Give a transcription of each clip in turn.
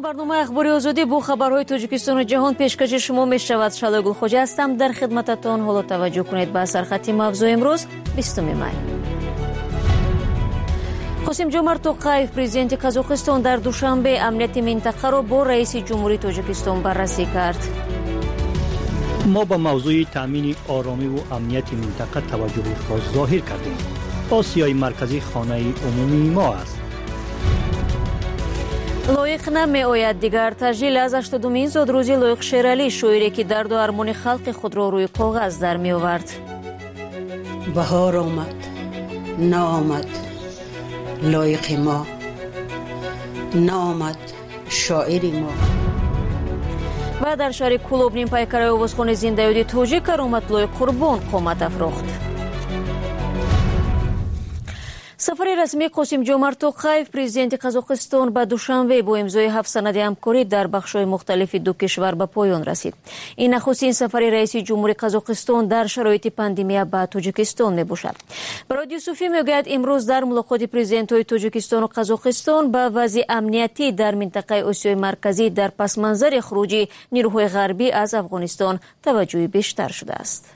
برنامه اخباری آزادی با خبرهای تاجیکستان و جهان پیشکش شما می شود. شالای گلخوجی هستم در خدمتتان. حالا توجه کنید به سرخط موضوع امروز 20 می. قاسمجомарт توقаев президенти قزاقستان در دوشنبه امنیت منطقه را با رئیس جمهوری تاجیکستان بررسی کرد. ما با موضوع تامین آرامی و امنیت منطقه توجه خاص ظاهر کردیم. آسیای مرکزی خانه عمومی ما است. لایق نمی آید دیگر تجلیل از 80مین زادروزی لایق شیرالی، شاعری که درد و ارمان خلق خود را روی کاغذ در می آورد. بهار آمد نآمد لایق ما، نآمد شاعر ما. و در شهر کلوبنین پیکر آوازخوان زنده‌یابی توجیه کرامت لایق قربان قامت افراخت. سفر رسمی قاسمجомарт توقаев президенти قزاقستان به دوشنبه با امضای 7 سند همکاری در بخش‌های مختلف دو کشور به پایان رسید. این نخستین سفر رئیس جمهوری قزاقستان در شرایط پاندemia به تاجیکستان میباشد. رادیو صوفی میگوید امروز در ملاقات پرزیدنت‌های تاجیکستان و قزاقستان به وضع امنیتی در منطقه آسیای مرکزی در پس منظر خروج نیروهای غربی از افغانستان توجه بیشتر شده است.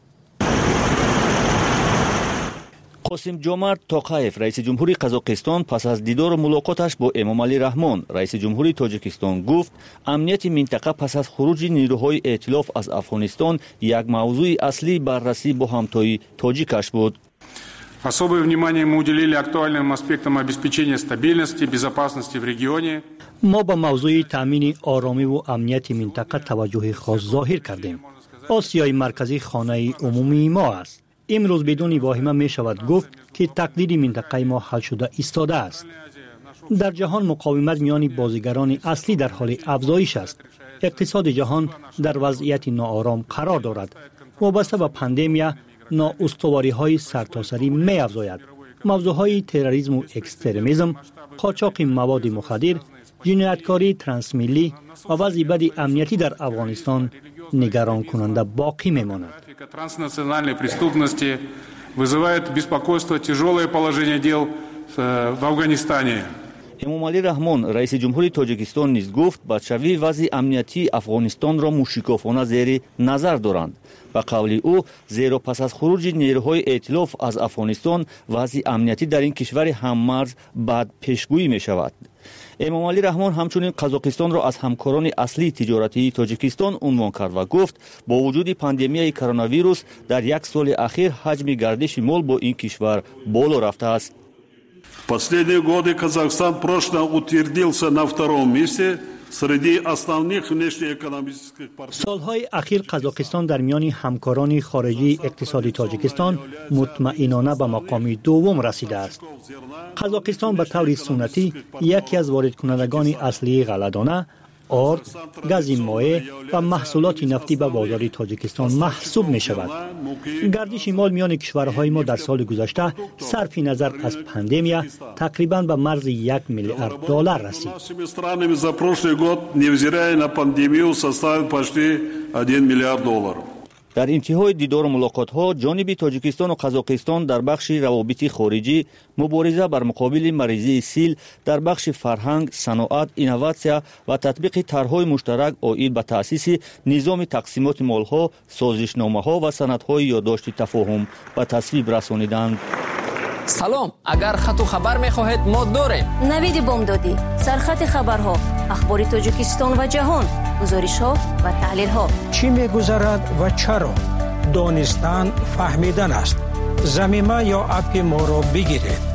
قاسمجомарт توقаев رئیس جمهوری قزاقستان پس از دیدار و ملاقاتش با امامعلی رحمان رئیس جمهوری تاجیکستان گفت امنیت منطقه پس از خروج نیروهای ائتلاف از افغانستان یک موضوع اصلی بررسی با همتای تاجیکش بود. Особое внимание мы уделили актуальным аспектам обеспечения стабильности, безопасности в регионе. ما با موضوع تامین آرامی و امنیت منطقه توجه خاص ظاهر کردیم. آسیای مرکزی خانه عمومی ما است. امروز بدون واهمه می شود گفت که تقدیر منطقه ما حل شده ایستاده است. در جهان مقاومت میان بازیگران اصلی در حال افزایش است. اقتصاد جهان در وضعیت ناآرام قرار دارد. وابسته به پاندemia نااستواری های سرتاسری می افزاید. موضوع های تروریسم و اکستریمیسم، قاچاق مواد مخدر، جنایتکاری ترانسمیلی و وضع بد امنیتی در افغانستان نگران کننده باقی میماند. Транснациональной преступности вызывает беспокойство тяжелое положение дел в Афганистане. امامعلی رحمان رئیس جمهوری تاجیکستان نیز گفت بدشوی وضع امنیتی افغانستان را مشکوکانه زیر نظر دارند. به قول او زیرا پس از خروج نیروهای ائتلاف از افغانستان وضع امنیتی در این کشور هممرز بد پیشگویی می شود. امامعلی رحمان همچنین قزاقستان را از همکاران اصلی تجارتی تاجیکستان عنوان کرد و گفت با وجود پاندemiای کرونا ویروس در یک سال اخیر حجم گردش مال با این کشور بالا رفته است. Последние годы Казахстан прочно утвердился на втором месте среди основных внешнеэкономических партнеров. سالهای اخیر قزاقستان در میان همکاران خارجی اقتصادی تاجیکستان مطمئنانه به مقام دوم رسیده است. قزاقستان به طور سنتی یکی از وارد کنندگان اصلی غله‌دانه، آرد، گاز مایع و محصولات نفتی به بازار تاجیکستان محسوب می شود. گردش مال میان کشورهای ما در سال گذشته صرف نظر از پاندemia تقریبا به مرز 1 میلیارد دلار رسید. در انتهای دیدار و ملاقات‌ها جانب تاجیکستان و قزاقستان در بخش روابط خارجی مبارزه بر مقابل مریضی سیل در بخش فرهنگ، صنعت، اینوواسیا و تطبیق طرح‌های مشترک آید به تأسیس نظام تقسیمات مال‌ها، سازشنامه‌ها و سندهای یادداشت تفاهم به تصویب رسانیدند. سلام، اگر خط و خبر می‌خواهید ما داریم. نوید بامدادی، سرخط خبرها، اخبار تاجیکستان و جهان، گزارش‌ها و تحلیل‌ها. چی می‌گذرد و چرا؟ دانستن فهمیدن است. زمینه یا اپ ما را بگیرید.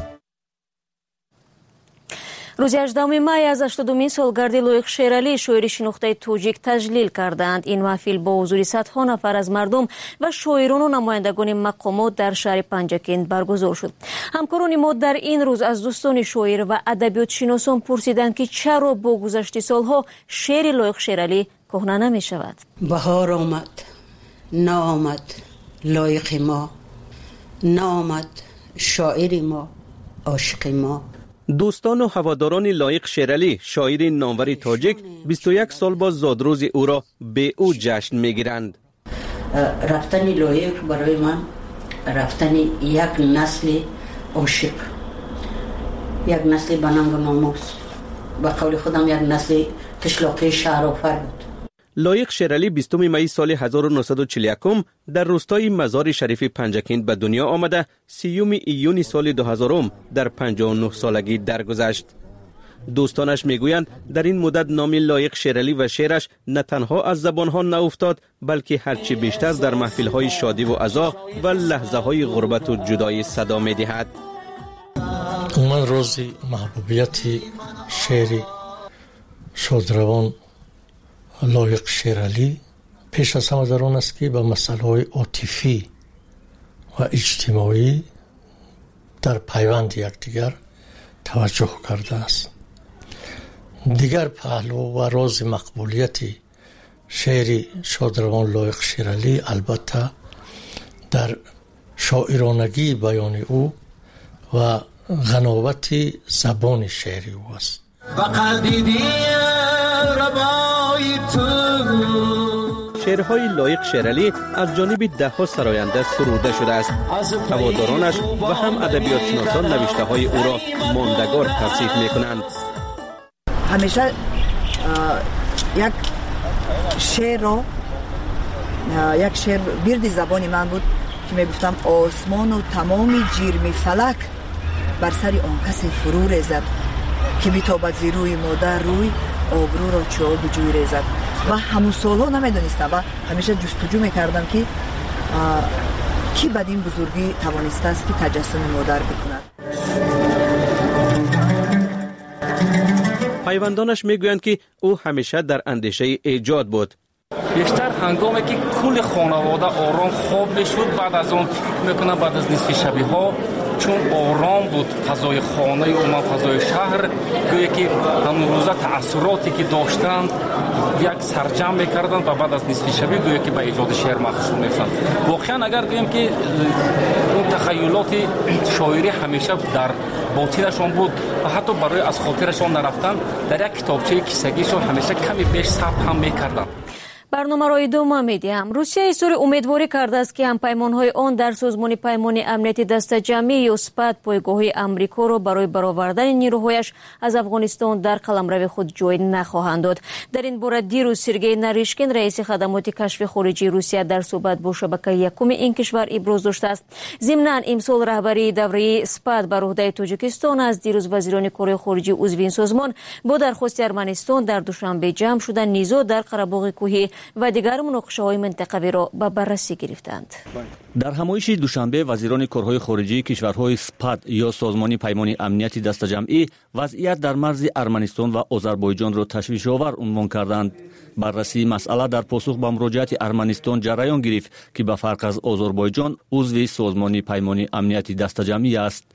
روز 18 می از 80مین سالگرد لایق شیرالی، شاعر شناخته تاجیک تجلیل کردند. این محفل با حضور صدها نفر از مردم و شاعران و نمایندگان مقامات در شهر پنجکند برگزار شد. همکاران ما در این روز از دوستان شاعر و ادبیات شناسان پرسیدند که چرا با گذشت سالها شعر لایق شیرالی کهنه نمی شود. بهار آمد نآمد لایق ما، نآمد شاعر ما، عاشق ما. دوستان و هواداران لایق شیرالی، شاعر نامور تاجیک، 21 سال باز زادروز او را به او جشن میگیرند. رفتن لایق برای من رفتن یک نسل عاشق، یک نسل بننگ و ناموس، به قول خودم یک نسل قشلاقی شهرآفر بود. لایق شیرالی 20 می سال 1941 در روستای مزار شریف پنجکین به دنیا آمده 30 ایون سال 2000 در 59 سالگی درگذشت. دوستانش میگویند در این مدت نام لایق شیرالی و شعرش نه تنها از زبانها ناافتاد بلکه هرچی بیشتر در محفل‌های شادی و عزا و لحظه‌های غربت و جدایی صدا می‌دهد. من روزی محبوبیت شعر شادروان لایق شیرالی پیش از همه در آن است که به مسائل عاطفی و اجتماعی در پیوند یکدیگر توجه کرده است. دیگر پهلو و راز مقبولیت شعر شادروان لایق شیرالی البته در شاعرانگی بیان او و غناوت زبان شعری او است. شعرهای لایق شیرالی از جانب ده‌ها سراینده سروده شده است. هوادارانش و هم ادبیات شناسان نوشته های او را ماندگار توصیف میکنند. همیشه یک شعر بیرد زبان من بود که میگفتم آسمان و تمام جرم فلک بر سر آن کسی فرو ریزد که میتابد زی روی مادر روی آبرو را چه آب جوی ریزد. و همون سالها نمیدونستم و همیشه جستجو میکردم که کی بدین بزرگی توانسته است که تجسم مادر بکند. پیوندانش میگویند که او همیشه در اندیشه ایجاد بود. بیشتر هنگامی که کل خانواده آرام خواب میشد بعد از اون فکر میکنم بعد از نصف شبی ها چون آرام بود فضای خانه و فضای شهر گویا که همون روزه تأثیراتی که داشتند یک سرجم میکردن و بعد از نصف شبی گویا که به ایجاد شعر مخصوص میشدن. واقعا اگر گویم که اون تخیلات شاعری همیشه در باطنشان بود و حتی برای از خاطرشان نرفتن در یک کتابچه کیسگیشان همیشه کمی بیش ثبت هم میکردن. برنامه را ادامه میدیم. روسیه ایستور امیدواری کرده است که همپیمانهای آن در سازمان پیمان امنیتی دست جمعی یا سپاد پایگاه آمریکا را برای برآوردن نیروهایش از افغانستان در قلمرو خود جای نخواهند داد. در این باره دیروز سرگئی نریشکین رئیس خدمات کشف خارجی روسیه در صحبت با شبکه یکم این کشور ابراز داشته است. ضمناً امسال رهبری دوره سپاد بر عهده تاجیکستان از دیروز وزیران کار خارجی عضو این سازمان با درخواست ارمنستان در دوشنبه جمع شدن نیزا در قره‌باغ کوهی و دیگر مناقشه‌های منطقوی را به بررسی گرفتند. در همایش دوشنبه وزیران کارهای خارجی کشورهای سپاد یا سازمان پیمان امنیتی دست جمعی وضعیت در مرز ارمنستان و آذربایجان را تشویش‌آور عنوان کردند. بررسی مسئله در پاسخ به مراجعت ارمنستان جریان گرفت که به فرق از آذربایجان عضو سازمان پیمان امنیتی دست جمعی است.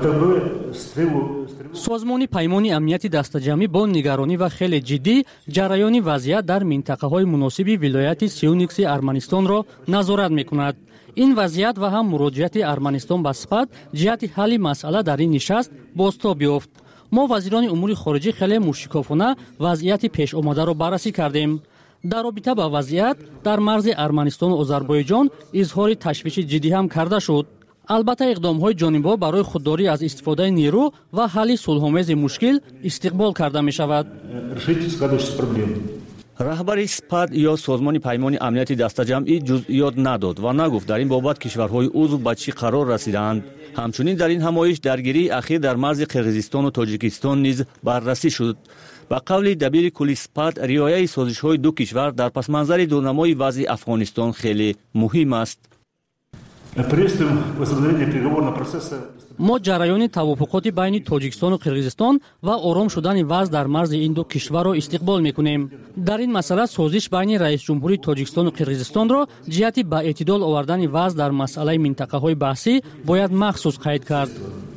سازمان پیمان امنیتی دست جمعی با نگرانی و خیلی جدی جریان وضعیت در منطقه‌های مناسب ولایت سیونیکس ارمنستان را نظارت می‌کند. این وضعیت و هم مراجعت ارمنستان به سپاد جهت حل مسئله در این نشست بازتاب یافت. ما وزیران امور خارجه خیلی مشکوکانه وضعیت پیش آمده را بررسی کردیم. در رابطه با وضعیت در مرز ارمنستان و آذربایجان اظهار تشویش جدی هم کرده شد. البته اقدام‌های جانب‌ها برای خودداری از استفاده نیرو و حل صلح‌آمیز مشکل استقبال کرده می‌شود. رهبر سپاد یا سازمان پیمان امنیتی دست جمعی جزئیات نداد و نگفت در این بابت کشورهای عضو به چه قرار رسیدند. همچنین در این همایش درگیری اخیر در مرز قرقیزستان و تاجیکستان نیز بررسی شد. با قول دبیر کلی سپاد رعایت سازش‌های دو کشور در پس منظر دونمای وضع افغانستان خیلی مهم است. ما جریان توافقات بین تاجیکستان و قرقیزستان و آرام شدن وضع در مرز این دو کشور را استقبال می‌کنیم. در این مسئله سازش بین رئیس جمهوری تاجیکستان و قرقیزستان را جهت به اعتدال آوردن وضع در مسئله منطقه‌های بحثی باید مخصوص قید کرد.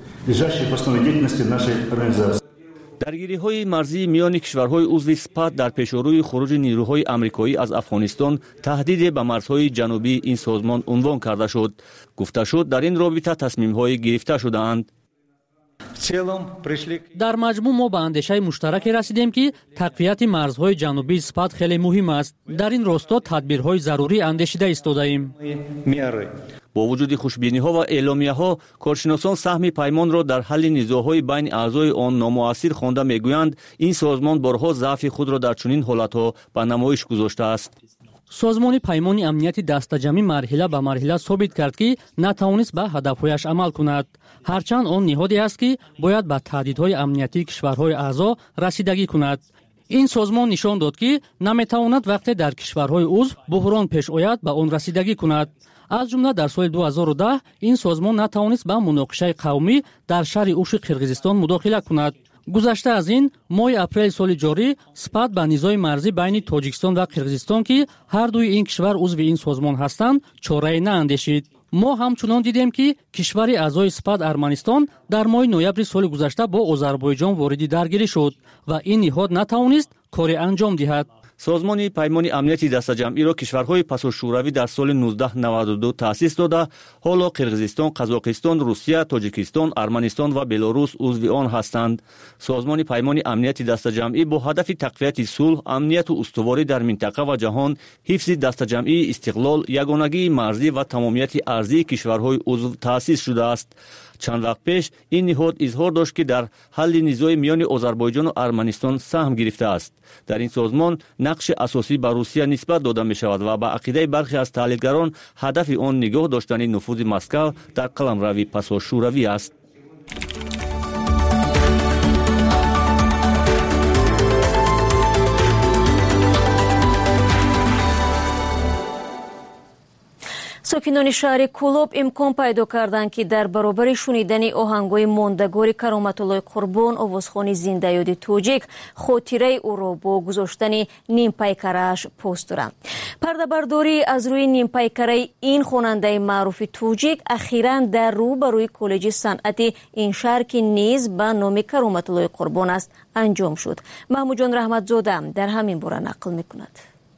درگیری‌های مرزی میان کشورهای عضو سپاد در پیشروی خروج نیروهای آمریکایی از افغانستان تهدید به مرزهای جنوبی این سازمان عنوان کرده شد. گفته شد در این رابطه تصمیم‌های گرفته شده‌اند. дар маҷмӯъ мо ба андешаи муштараке расидем ки тақвияти марзҳои ҷанубии Спат хеле муҳим аст. дар ин росто тадбирҳои зарурӣ андешида истодаем. бо вуҷуди хушбиниҳо ва эъломияҳо, коршиносон саҳми паймонро дар ҳалли низоъҳои байни аъзои он номуассир хонда мегӯянд, ин созмон борҳо заъфи худро дар чунин ҳолатҳо ба намоиш гузоштааст. созмони паймони амнияти дастаҷамӣ марҳила ба марҳила собит кард ки натавонист ба ҳадафҳояш амал кунад. ҳарчанд он ниҳоде аст ки бояд ба таҳдидҳои амниятии кишварҳои аъзо расидагӣ кунад. ин созмон нишон дод ки наметавонад вақте дар кишварҳои узв буҳрон пеш ояд ба он расидагӣ кунад. аз ҷумла дар соли 2010 ин созмон натавонист ба муноқишаи қавмӣ дар шаҳри ӯши қирғизистон мудохила кунад. гузашта аз ин моҳи апрели соли ҷорӣ Спат ба низои марзӣ байни Тоҷикистон ва Қирғизистон ки ҳардуи ин кишвар узви ин созмон ҳастанд, чорае наандешид. мо ҳамчунон дидем ки кишвари аъзои Спат Арманистон дар моҳи ноябри соли гузашта бо Озарбойҷон вориди даргирӣ шуд ва ин ниҳод натавонист коре анҷом диҳад. созмони паймони амнияти дастаҷамъиро кишварҳои пасошӯравӣ дар соли 1992 таъсис дода, ҳоло Қирғизистон, Қазоқистон, Русия, Тоҷикистон, Арманистон ва Белорус узви он ҳастанд. созмони паймони амнияти дастаҷамъӣ бо ҳадафи тақвияти сулҳ, амнияту устуворӣ дар минтақа ва ҷаҳон, ҳифзи дастаҷамъии истиқлол, ягонагии марзӣ ва тамомияти арзии кишварҳои узв таъсис шудааст. чанд вақт пеш ин ниҳод изҳор дошт ки дар ҳалли низои миёни Озарбойҷону Арманистон саҳм гирифтааст. дар ин созмон нақши асосӣ ба Русия нисбат дода мешавад ва ба ақидаи бархе аз таҳлилгарон ҳадафи он нигоҳ доштани нуфузи Москав дар қаламрави пасошӯравӣ аст. сокинони шаҳри Кӯлоб имкон пайдо карданд ки дар баробари шунидани оҳангҳои мондагори Кароматуллои Қурбон овозхони зиндаёди тоҷик хотираи ӯро бо гузоштани нимпайкарааш постуранд. пардабардорӣ аз рӯи нимпайкараи ин хонандаи маъруфи тоҷик ахиран дар рӯбарӯи коллеҷи санъати ин шаҳр ки низ ба номи Кароматуллои Қурбон аст анҷом шуд. маҳмудҷон раҳматзода дар ҳамин бора нақл мекунад.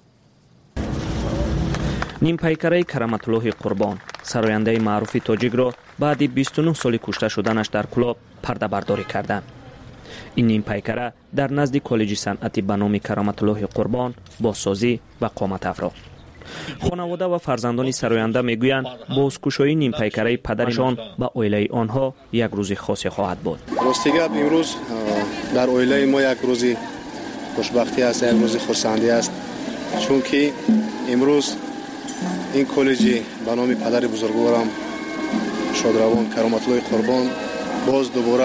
нимпайкараи Караматуллоҳи Қурбон сарояндаи маъруфи тоҷикро баъди 29 соли кушта шуданаш дар Кӯлоб пардабардорӣ карданд. ин нимпайкара дар назди коллеҷи санъати ба номи Караматуллоҳи Қурбон бозсозӣ ва қоматафроқ. хонавода ва фарзандони сароянда мегӯянд бозкушоии нимпайкараи падарашон ба оилаи онҳо як рӯзи хосе хоҳад буд. ростигап имрӯз дар оилаи мо як рӯзи хушбахтӣ аст, як рӯзи хурсандӣ аст, чунки имрӯз ин коллеҷи ба номи падари бузургворам шодравон Кароматуллоҳи Қурбон боз дубора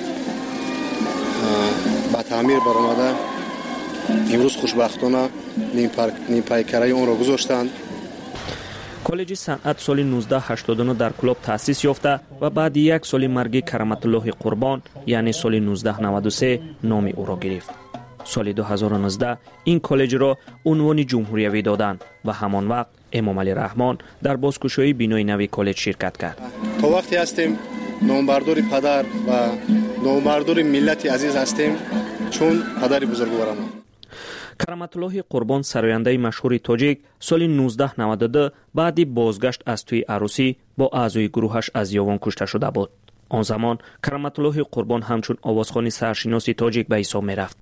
ба таъмир баромада имрӯз хушбахтона нимпайкараи онро гузоштанд. коллеҷи санъат соли 1989 дар Кӯлоб таъсис ёфта ва баъди як соли марги Караматуллоҳи Қурбон яъне соли 1993 номи ӯро гирифт. соли 2019 ин коллеҷро унвони ҷумҳуриявӣ доданд ва ҳамон вақт Эмомалӣ Раҳмон дар бозкушоии бинои нави коллеҷ ширкат кард. то вақте ҳастем номбардори падар ва номбардори миллати азиз ҳастем чун падари бузургворамон. Караматуллоҳи Қурбон сарояндаи машҳури тоҷик соли 1992 баъди бозгашт аз тӯи арӯсӣ бо аъзои гурӯҳаш аз ёвон кушта шуда буд. он замон Караматуллоҳи Қурбон ҳамчун овозхони саршиноси тоҷик ба ҳисоб мерафт.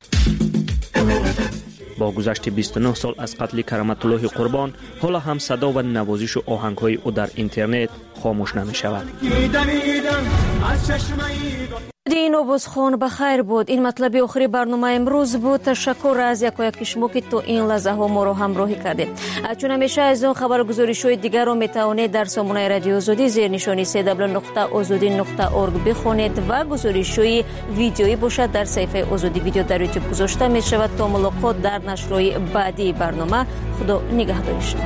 با گذشت 29 سال از قتل کرامتالله قربان حالا هم صدا و نوازش و آهنگ‌های او در اینترنت خاموش نمی‌شود. دین عبوسخان بخیر بود. این مطلب آخری برنامه امروز بود. تشکر از یک شما که تو این لحظه ها ما رو همراهی کردید. چون همیشه از اون خبرگزاری‌های دیگر رو میتوانید در سامانه رادیو آزادی زیر نشانی www.azadi.org بخونید و گزارش‌های ویدیویی باشد در صفحه آزادی ویدیو در یوتیوب گذاشته می شود. تا ملاقات در نشرهای بعدی برنامه. خدا نگهدار شما.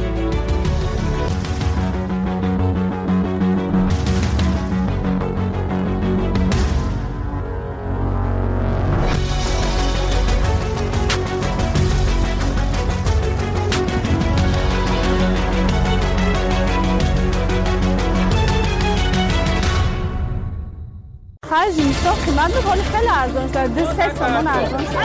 زمستان قیمت می‌کنه خیلی ارزان شده 2-3 تومان ارزان شده.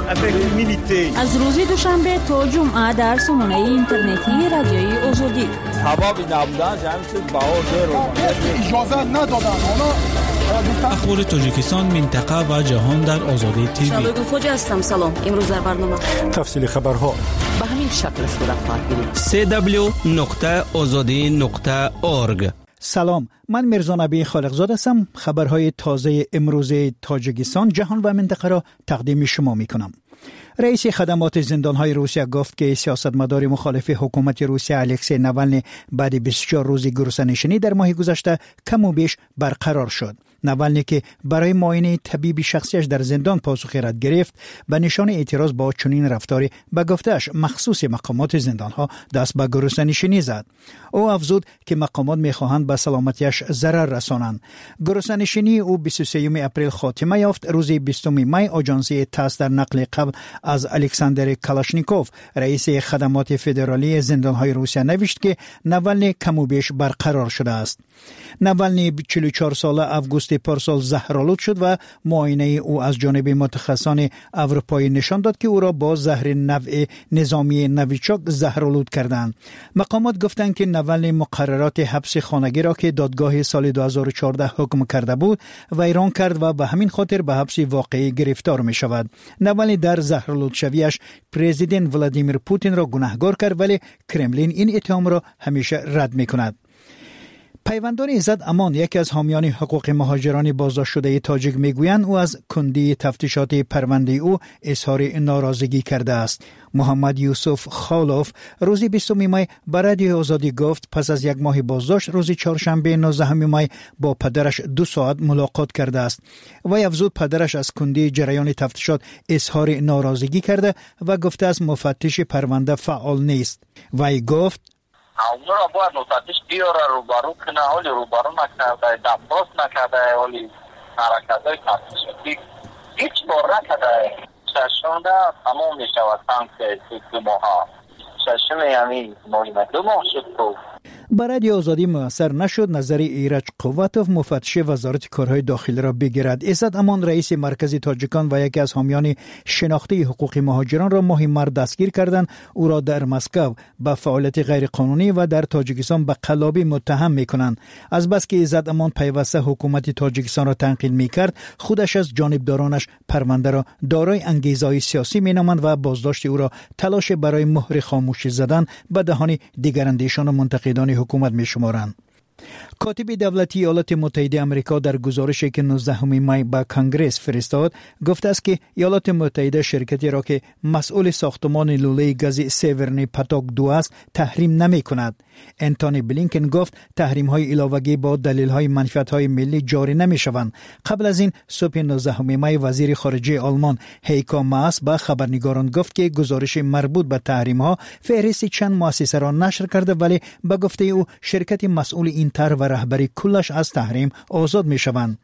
از روز دوشنبه تا جمعه در سامانه اینترنتی رادیوی آزادی سبب نبودن همین چیز بهار اجازه ندادن. اخبار تاجیکستان، منطقه و جهان در آزادی تیوی. شبکه خوجا هستم. سلام. امروز در برنامه تفصیل خبرها به همین شکل صورت خواهد گرفت. www.azadi.org. سلام، من میرزا نبی خالقزاده هستم. خبرهای تازه امروز تاجیکستان، جهان و منطقه را تقدیم شما میکنم. رئیس خدمات زندانهای روسیه گفت که سیاستمدار مخالف حکومت روسیه الکسی ناولنی بعد 24 روز گرسنه‌نشینی در ماه گذشته کم و بیش برقرار شد. ناولنی که برای معاینه طبیبی شخصیش در زندان پاسخ رد گرفت، به نشان اعتراض با چنین رفتاری به گفته‌اش مخصوص مقامات زندانها دست به گرسنه‌نشینی زد. او افزود که مقامات می‌خواهند به سلامتیش ضرر رسانند. گرسنه‌نشینی او 23 اپریل خاتمه یافت. روز 20 می آژانسی تاس در نقل قبل از الکساندر کالاشنیکوف، رئیس خدمات فدرالی زندانهای روسیه، نوشت که ناولنی کم و بیش برقرار شده است. ناولنی 44 ساله آگوست پارسال زهرآلود شد و معاینه او از جانب متخصصان اروپایی نشان داد که او را با زهر نوع نظامی نویچاک زهرآلود کردند. مقامات گفتند که ناولنی مقررات حبس خانگی را که دادگاه سال 2014 حکم کرده بود ویران کرد و به همین خاطر به حبس واقعی گرفتار می شود. ناولنی در زهرآلود شویش پرزیدنت ولادیمیر پوتین را گناهکار کرد، ولی کرملین این اتهام را همیشه رد می کند. پیوندان عزت امان، یکی از حامیان حقوق مهاجران بازداشت شده تاجیک، میگویند او از کندی تفتیشات پرونده او اظهار ناراضگی کرده است. محمد یوسف خالوف روز 20 می به رادیو آزادی گفت پس از یک ماه بازداشت روز چهارشنبه 19 می با پدرش 2 ساعت ملاقات کرده است. وی افزود پدرش از کندی جریان تفتیشات اظهار ناراضگی کرده و گفته است مفتش پرونده فعال نیست. وی گفت اونا را باید مفتش بیاره روبرو کنه، ولی روبرو نکرده، دفراس نکرده، ولی حرکت‌های تفتیشاتی هیچ بار نکرده. ششمه تمام می شود که 2 ماه. ششمه یعنی ماه 2 ماه شد تو. برای آزادی موثر نشد. نظر ایرج قوتوف، مفتش وزارت کارهای داخلی را بگیرد. عزت امان، رئیس مرکز تاجیکان و یکی از حامیان شناخته حقوق مهاجران را ماه مارس دستگیر کردند. او را در مسکو به فعالیت غیرقانونی و در تاجیکستان به قلابی متهم می‌کنند. از بس که عزت امان پیوسته حکومت تاجیکستان را تنقید می‌کرد، خودش از جانبدارانش پرونده را دارای انگیزه‌های سیاسی می‌نامند و بازداشت او را تلاش برای مهر خاموشی زدن به دهان دیگر اندیشان و منتقدان حکومت می شمارند. کاتب دولتی ایالات متحده آمریکا در گزارشی که 19 می به کنگره فرستاد گفته است که ایالات متحده شرکتی را که مسئول ساختمان لوله گاز سیورنی پاتاک 2 است تحریم نمی کند. انتونی بلینکن گفت تحریم های علاوگی با دلیل های منفعت های ملی جاری نمی شوند. قبل از این صبح 19 می وزیر خارجه آلمان هیکو ماس به خبرنگاران گفت که گزارش مربوط به تحریم ها فهرست چند مؤسسه را نشر کرده، ولی به گفته او شرکت مسئول این طرح و رهبری کلش از تحریم آزاد می شوند.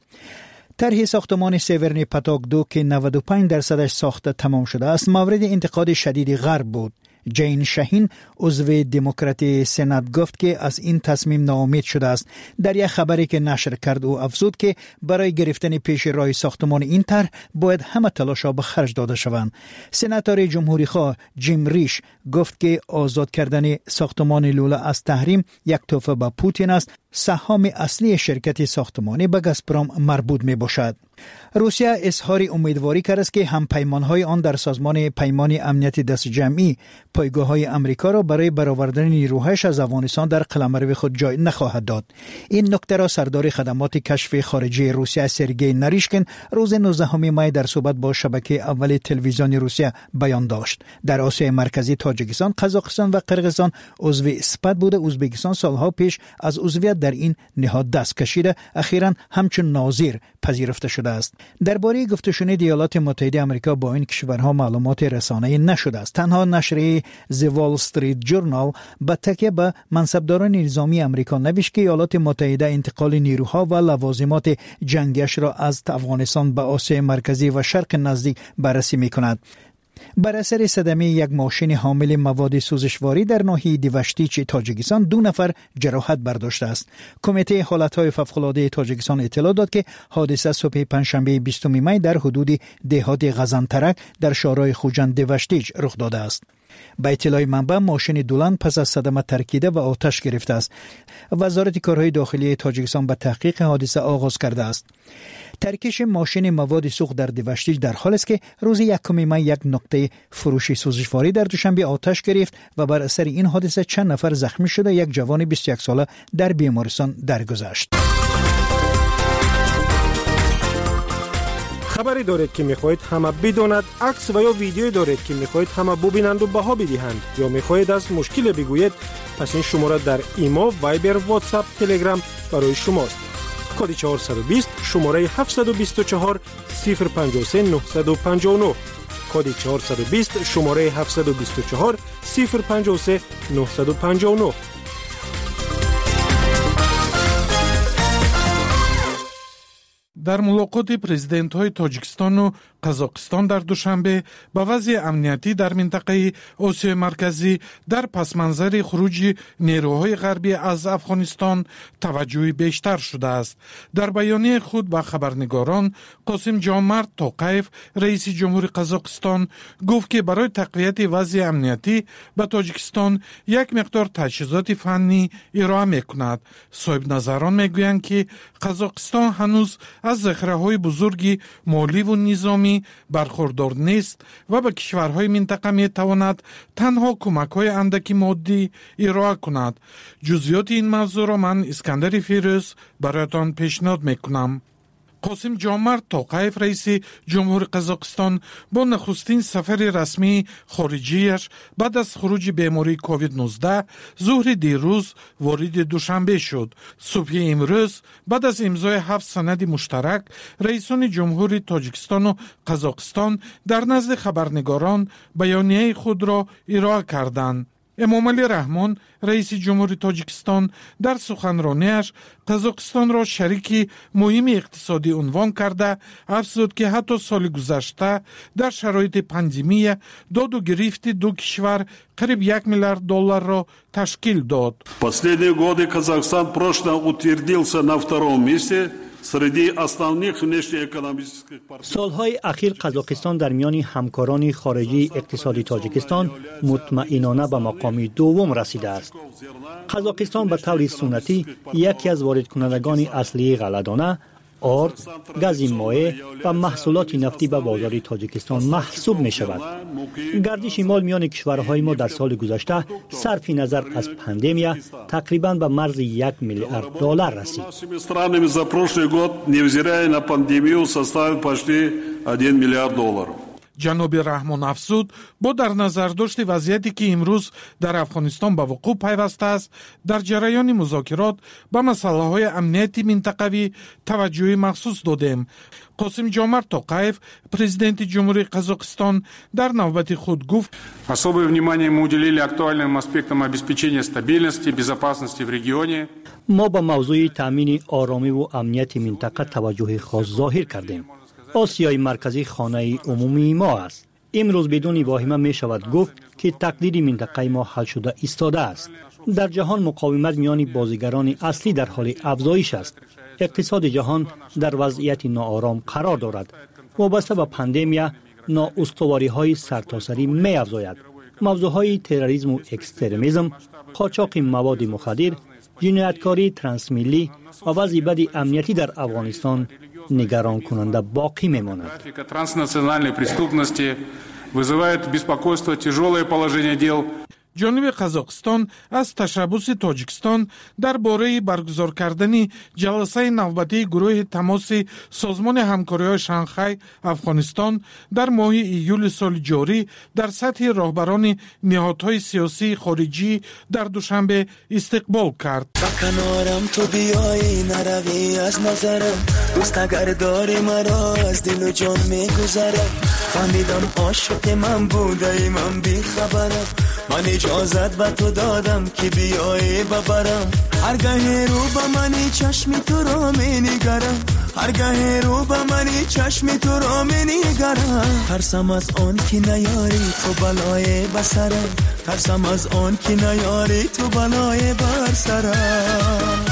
طرح ساختمان سیورنی پاتاک 2 که 95% ساخته تمام شده است مورد انتقاد شدید غرب بود. جین شاهین عضو دموکرات سنات گفت که از این تصمیم ناامید شده است. در یک خبری که نشر کرد او افزود که برای گرفتن پیش راه ساختمان این طرح باید همه تلاش‌ها به خرج داده شوند. سناتور جمهوری‌خواه جیم ریش گفت که آزاد کردن ساختمان لوله از تحریم یک تحفه به پوتین است. سهام اصلی شرکت ساختمانی به گازپروم مربوط می باشد. روسیه اظهار امیدواری کرد است که همپیمان‌های آن در سازمان پیمان امنیت دست جمعی پایگاه‌های آمریکا را برای برآوردن نیروهایش از افغانستان در قلمرو خود جای نخواهد داد. این نکته را سردار خدمات کشف خارجی روسیه سرگئی ناریشکین روز 19 می در صحبت با شبکه اول تلویزیون روسیه بیان داشت. در آسیای مرکزی تاجیکستان، قزاقستان و قرقیزستان عضو اسپات بوده. ازبکستان سالها پیش از عضویت در این نهاد دست کشیده، اخیراً همچون ناظر پذیرفته شده است. درباره گفتشنید ایالات متحده آمریکا با این کشورها معلومات رسانه‌ای نشده است. تنها نشریه The Wall Street Journal با تکیه به منصبداران نظامی آمریکا نوشت که ایالات متحده انتقال نیروها و لوازمات جنگیش را از افغانستان به آسیای مرکزی و شرق نزدیک بررسی می‌کند. بر اثر صدمه یک ماشین حامل مواد سوزشواری در ناحیه دیوشتیچ تاجیکستان 2 نفر جراحت برداشته است. کمیته حالتهای فوق‌العاده تاجیکستان اطلاع داد که حادثه صبح پنجشنبه 20 می در حدود دهات غزنترک در شارع خوجند دیوشتیچ رخ داده است. به اطلاع منبع ماشین دولان پس از صدمه ترکیده و آتش گرفته است. وزارت کارهای داخلی تاجیکستان به تحقیق حادثه آغاز کرده است. ترکش ماشین مواد سوخت در دیوشتی در حال است که روز 1 می یک نقطه فروش سوزشواری در دوشنبه آتش گرفت و بر اثر این حادثه چند نفر زخمی شده، یک جوان 21 ساله در بیمارستان درگذشت. خبری دارید که میخواهید همه بداند، عکس و یا ویدیویی دارید که میخواهید همه ببینند و بها بدهند، یا میخواهید از مشکل بگویید، پس این شماره در ایما، وایبر، واتساپ، تلگرام برای شماست. کد 420 شماره 724 053 959. کد 420 شماره 724 053 959. در ملاقات پرزیدنت‌های تاجیکستان و قزاقستان در دوشنبه با وضع امنیتی در منطقه آسیای مرکزی در پسمنظر خروج نیروهای غربی از افغانستان توجه بیشتر شده است. در بیانیه خود با خبرنگاران، قاسم جامرد توقیف رئیس جمهور قزاقستان گفت که برای تقویت وضع امنیتی به تاجیکستان یک مقدار تجهیزات فنی ارائه می‌کند. صاحب نظران میگویند که قزاقستان هنوز از ذخیره‌های بزرگی مالی و نظامی برخوردار نیست و به کشورهای منطقه میتواند تنها کمک‌های اندکی مادی ارائه کند. جزئیات این موضوع را من اسکندر فیروز برایتان پیشنهاد میکنم. قاسم جامرد توقیف رئیس جمهور قزاقستان با نخستین سفر رسمی خارجیش بعد از خروج بیماری کووید 19 ظهر دیروز وارد دوشنبه شد. صبح امروز بعد از امضای 7 سند مشترک، رئیسان جمهور تاجیکستان و قزاقستان در نزد خبرنگاران بیانیه خود را ارائه کردند. امامعلی رحمان رئیس جمهور تاجیکستان در سخنرانیش قزاقستان را شریک مهم اقتصادی عنوان کرده افزود که حتی سال گذشته در شرایط پاندمی داد و گرفت دو کشور قریب $1 میلیارد را تشکیل داد. Последние годы Казахстан прочно утвердился на втором месте. سالهای اخیر قزاقستان در میان همکاران خارجی اقتصادی تاجیکستان مطمئنانه به مقام دوم رسیده است. قزاقستان به طور سنتی یکی از وارد کنندگان اصلی غله‌دانه، آرد، گاز مایع و محصولات نفتی به بازار تاجیکستان محسوب می شود. گردش مال میان کشورهای ما در سال گذشته صرف نظر از پاندمی تقریباً به مرز $1 میلیارد رسید. جناب رحمان افزود با در نظر داشت وضعیتی که امروز در افغانستان به وقوع پیوسته است، در جریان مذاکرات به مسائل امنیتی منطقوی توجه مخصوص دادیم. قاسم جامرد توقیف президент جمهوری قزاقستان در نوبت خود گفت: Особое внимание мы уделили актуальным аспектам обеспечения стабильности, безопасности в регионе. ما به موضوع تامین آرامی و امنیت منطقه توجه خاص ظاهر کردیم. آسیای مرکزی خانه عمومی ما است. امروز بدون واهمه می شود گفت که تقدیر منطقه ما حل شده ایستاده است. در جهان مقاومت میان بازیگران اصلی در حال افزایش است. اقتصاد جهان در وضعیت ناآرام قرار دارد. وابسته به پاندمی، نااستواری‌های سرتاسری می افزاید. موضوعهای تروریسم و اکستریمیسم، قاچاق مواد مخدر، جنایتکاری ترانسمیلی و وضع بد امنیتی در افغانستان نگران کننده باقی میماند. Транснациональной преступности вызывает беспокойство тяжелое положение дел. جانب قزاقستان از تشبث تاجیکستان درباره برگزار کردن جلسه نوبتی گروه تماس سازمان همکاری شانگهای افغانستان در ماه ایول سال جاری در سطح راهبران نهادهای سیاسی خارجی در دوشنبه استقبال کرد. کنارم تو بیایی نروی از نظرم، دوست اگر داری مرا از دل و جان میگذرم، فهمیدم عاشق من بوده من بی خبرم، من اجازت به تو دادم که بیایی ببرم، هرگاه رو به منی چشمی تو را می نگرم، هرگاه رو به منی چشمی تو را می نگرم، ترسم از آن که نیاری تو بلای بسرم، ترسم از آن که نیاری تو بلای بر سرم.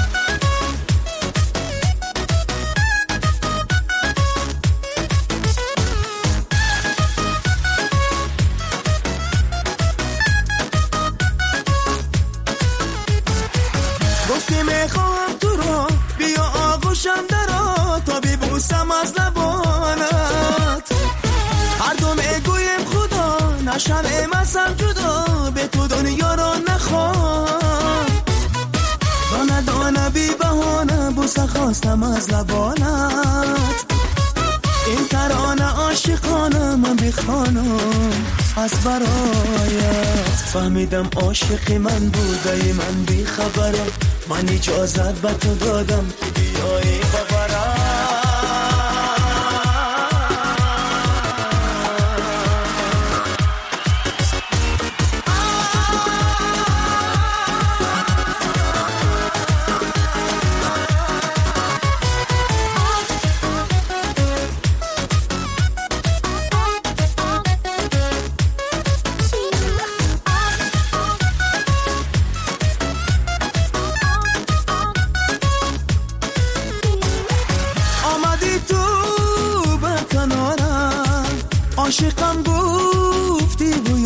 تو رو، بیا آغوشم درا تا ببوسم از لبانت. هر دو میگویم خدا نشم امسم جدا، به تو دنیا رو نخواه. دانه دانه بی بهانه بوسه خواستم از لبانت. این ترانه عاشقانه من بخوانم از برایت. فهمیدم عاشقی من بوده من بی خبرم، من اجازت به تو دادم که بیایی ببرم. عاشقم گفتی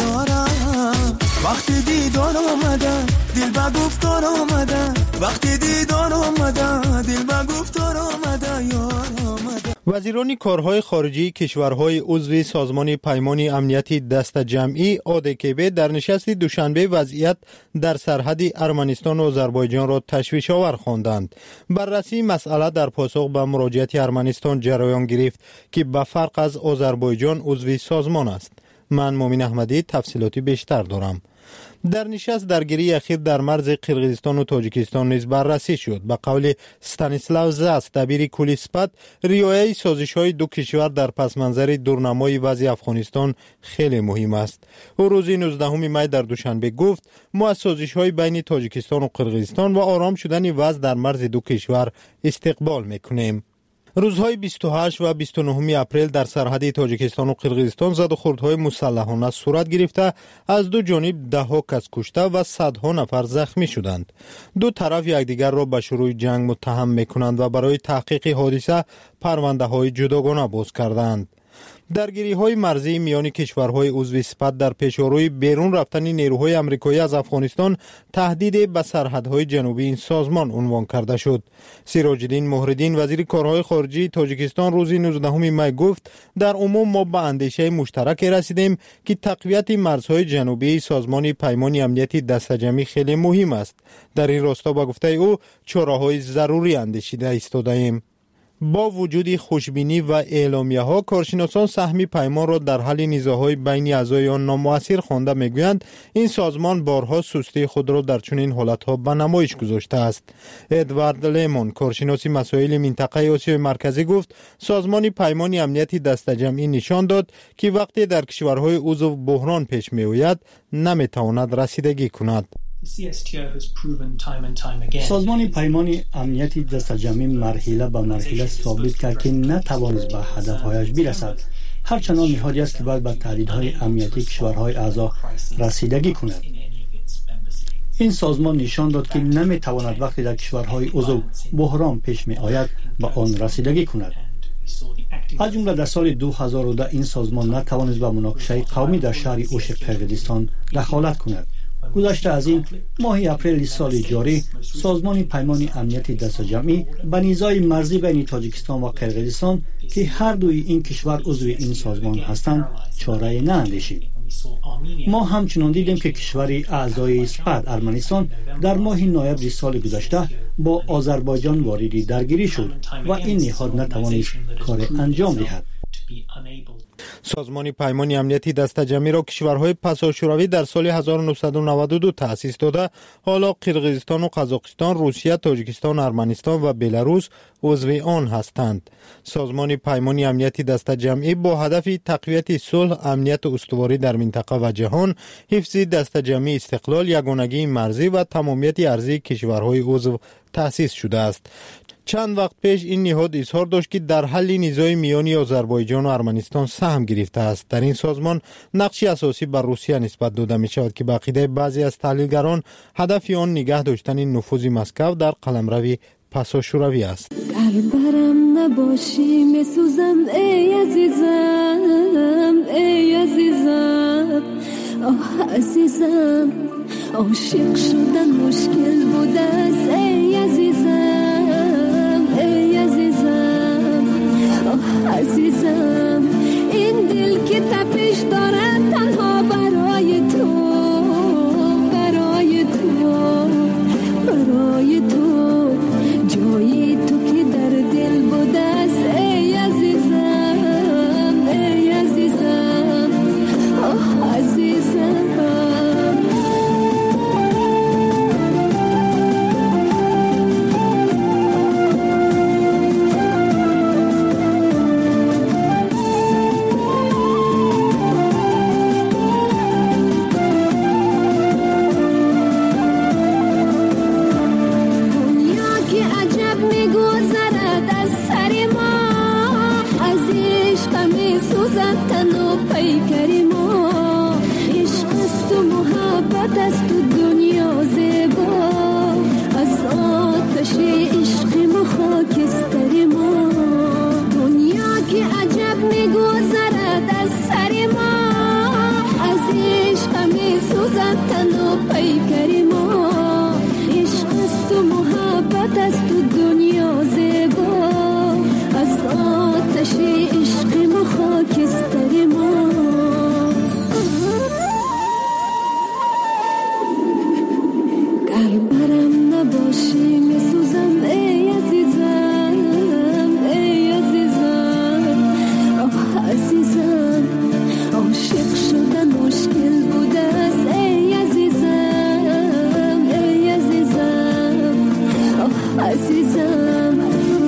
بیارم، وقتی دیدار آمده دل به گفتار آمده، وقتی دیدار آمده دل به گفتار آمده یار آمده. وزیران کارهای خارجی کشورهای عضو سازمان پیمان امنیتی دست جمعی ODKB در نشست دوشنبه وضعیت در سرحد ارمنستان و آذربایجان را تشویش‌آور خواندند. بررسی مسئله در پاسخ به مراجعت ارمنستان جریان گرفت که به فرق از آذربایجان عضو سازمان است. من مومن احمدی تفصیلاتی بیشتر دارم. در نشست درگیری اخیر در مرز قرقیزستان و تاجیکستان نیز بررسی شد. به قول استانیسلاو زاس دبیر کلی سپت، رعایت سازش‌های دو کشور در پس منظر دورنمای وضع افغانستان خیلی مهم است. او روز 19 می در دوشنبه گفت ما از سازش‌های بین تاجیکستان و قرقیزستان و آرام شدن وضع در مرز دو کشور استقبال می‌کنیم. روزهای 28 و 29 اپریل در سرحد تاجیکستان و قرقیزستان زد و خوردهای مسلحانه صورت گرفته از دو جانب ده‌ها کس کشته و صدها نفر زخمی شدند. دو طرف یکدیگر را به شروع جنگ متهم می‌کنند و برای تحقیق حادثه پرونده‌های جداگانه باز کردند. درگیری‌های مرزی میان کشورهای عضو سپت در پیش‌روی بیرون رفتن نیروهای آمریکایی از افغانستان تهدید به سرحدهای جنوبی این سازمان عنوان کرده شد. سراج الدین مهرالدین وزیر کارهای خارجی تاجیکستان روز 19 می گفت در عموم ما به اندیشه مشترک رسیدیم که تقویت مرزهای جنوبی سازمان پیمان امنیتی دست جمعی خیلی مهم است. در این راستا با گفته او چاره‌های ضروری اندیشیده ایستاده‌ایم. با وجود خوشبینی و اعلامیه‌ها، کارشناسان سهم پیمان را در حل نزاع‌های بین اعضای آن نامؤثر خوانده می‌گویند این سازمان بارها سستی خود را در چنین حالت‌ها به نمایش گذاشته است. ادوارد لیمون کارشناس مسائل منطقه آسیای مرکزی گفت سازمان پیمان امنیتی دست جمعی نشان داد که وقتی در کشورهای عضو بحران پیش می‌آید نمی‌تواند رسیدگی کند. سازمان پیمان امنیتی دست جمعی مرحله به مرحله ثابت کرد که نتوانست به هدفهایش برسد، هرچند نهادی است که باید به تهدیدهای امنیتی کشورهای اعضا رسیدگی کند. این سازمان نشان داد که نمیتواند وقتی در کشورهای عضو بحران پیش می آید به آن رسیدگی کند. از جمله در سال 2010 این سازمان نتوانست به مناقشه قومی در شهر اوش قرقیزستان دخالت کند. گذشته از این ماه اپریل سال جاری سازمان پیمان امنیتی دست جمعی به نزاع مرزی بین تاجیکستان و قرقیزستان که هر دوی این کشور عضو این سازمان هستند چاره ناندیشید. ما همچنان دیدیم که کشور اعضای سپت ارمنستان در ماه نوامبر سال گذشته با آذربایجان وارد درگیری شد و این نهاد نتوانست کار انجام دهد. سازمان پیمان امنیتی دست جمعی را کشورهای پساشوروی در سال 1992 تأسیس داده، حالا قرقیزستان و قزاقستان، روسیه، تاجیکستان، ارمنستان و بلاروس عضو آن هستند. سازمان پیمان امنیتی دست جمعی با هدف تقویت صلح، امنیت و استواری در منطقه و جهان، حفظ دست جمعی استقلال، یگانگی مرزی و تمامیت ارضی کشورهای عضو تأسیس شده است. چند وقت پیش این نهاد اظهار داشت که در حل نزاع میان آذربایجان و ارمنستان سهم گرفته است. در این سازمان نقشی اساسی بر روسیه نسبت داده می شود که به عقیده بعضی از تحلیلگران هدف آن نگه داشتن نفوذ مسکو در قلمرو پساشوروی است. در برم نباشی میسوزم ای عزیزم، ای عزیزم، آه عزیزم، عاشق شدن مشکل بوده است ای عزیزم. سوزد تن و پیکر ما عشق است و محبت است و دنیا زیبا از آتش عشق ما خاکستر ما دنیا که عجب میگذرد از سر ما از عشق می سوزد تن و پیکر ما عشق است و محبت است و دنیا زیبا از آتش عشق ما خاکستر ما گر برم نباشی میسوزم ای عزیزم ای عزیزم آه عزیزم عاشق شدن مشکل بوده است ای عزیزم ای عزیزم آه عزیزم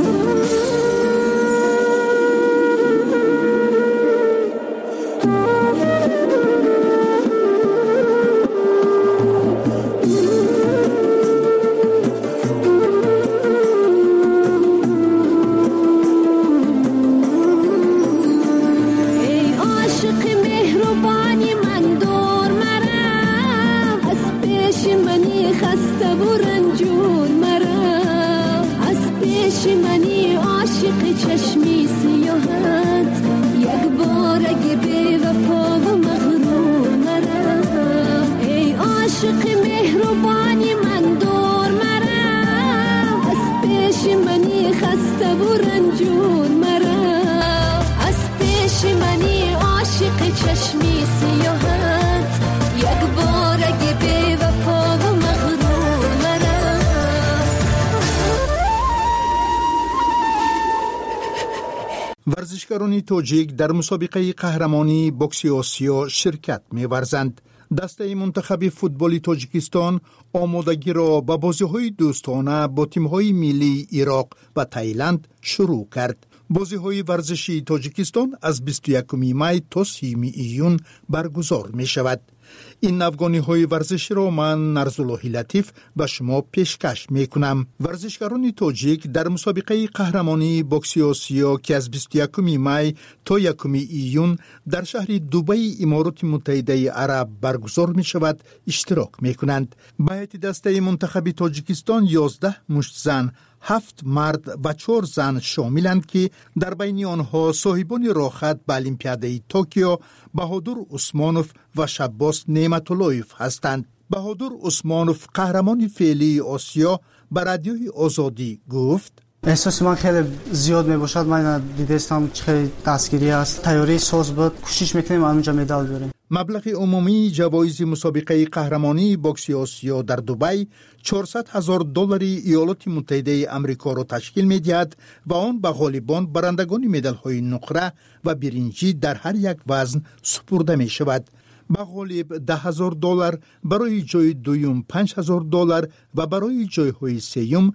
چشمی سیاحت یک بار اگه بی وفا و مغرور مرا ای عاشق مهربانی من دور مرا از پیش منی خسته و رنجور مرا از پیش منی عاشق چشمی سیاحت یک بار اگه بی وفا و مغرور مرا ورزشکاران تاجیک در مسابقه قهرمانی بوکس آسیا شرکت می‌ورزند. دسته منتخب فوتبال تاجیکستان آمادگی را به بازی‌های دوستانه با تیم‌های ملی عراق و تایلند شروع کرد. بازی‌های ورزشی تاجیکستان از 21 می تا 30 ایون برگزار می‌شود. این افغانی ورزشی را من نرزالله لطیف به شما پیشکش میکنم. ورزشکاران تاجیک در مسابقه قهرمانی بوکس آسیا که از 21 می تا 1 ایون در شهر دبی امارات متحده عرب برگزار می شود اشتراک می کنند. به هیئت دسته منتخب تاجیکستان 11 مشت زن، 7 مرد و 4 زن شاملند که در بین آنها صاحبان راحت به المپیاده توکیو بهادر عثمانوف و شباس نعمت‌اللهیف هستند. بهادر عثمانوف قهرمان فعلی آسیا به رادیوی آزادی گفت: احساس من خیلی زیاد میباشد. من دیدستم خیلی دستگیری است. تیاری ساز بود. کوشش میکنیم اونجا مدال بیاریم. مبلغ عمومی جوایز مسابقه قهرمانی بوکس آسیا در دبی $400,000 ایالات متحده آمریکا را تشکیل می‌دهد و آن به غالبان برندگان مدال‌های نقره و برنجی در هر یک وزن سپرده می‌شود. به غالب $10,000 برای جای دوم $5,000 و برای جای‌های سوم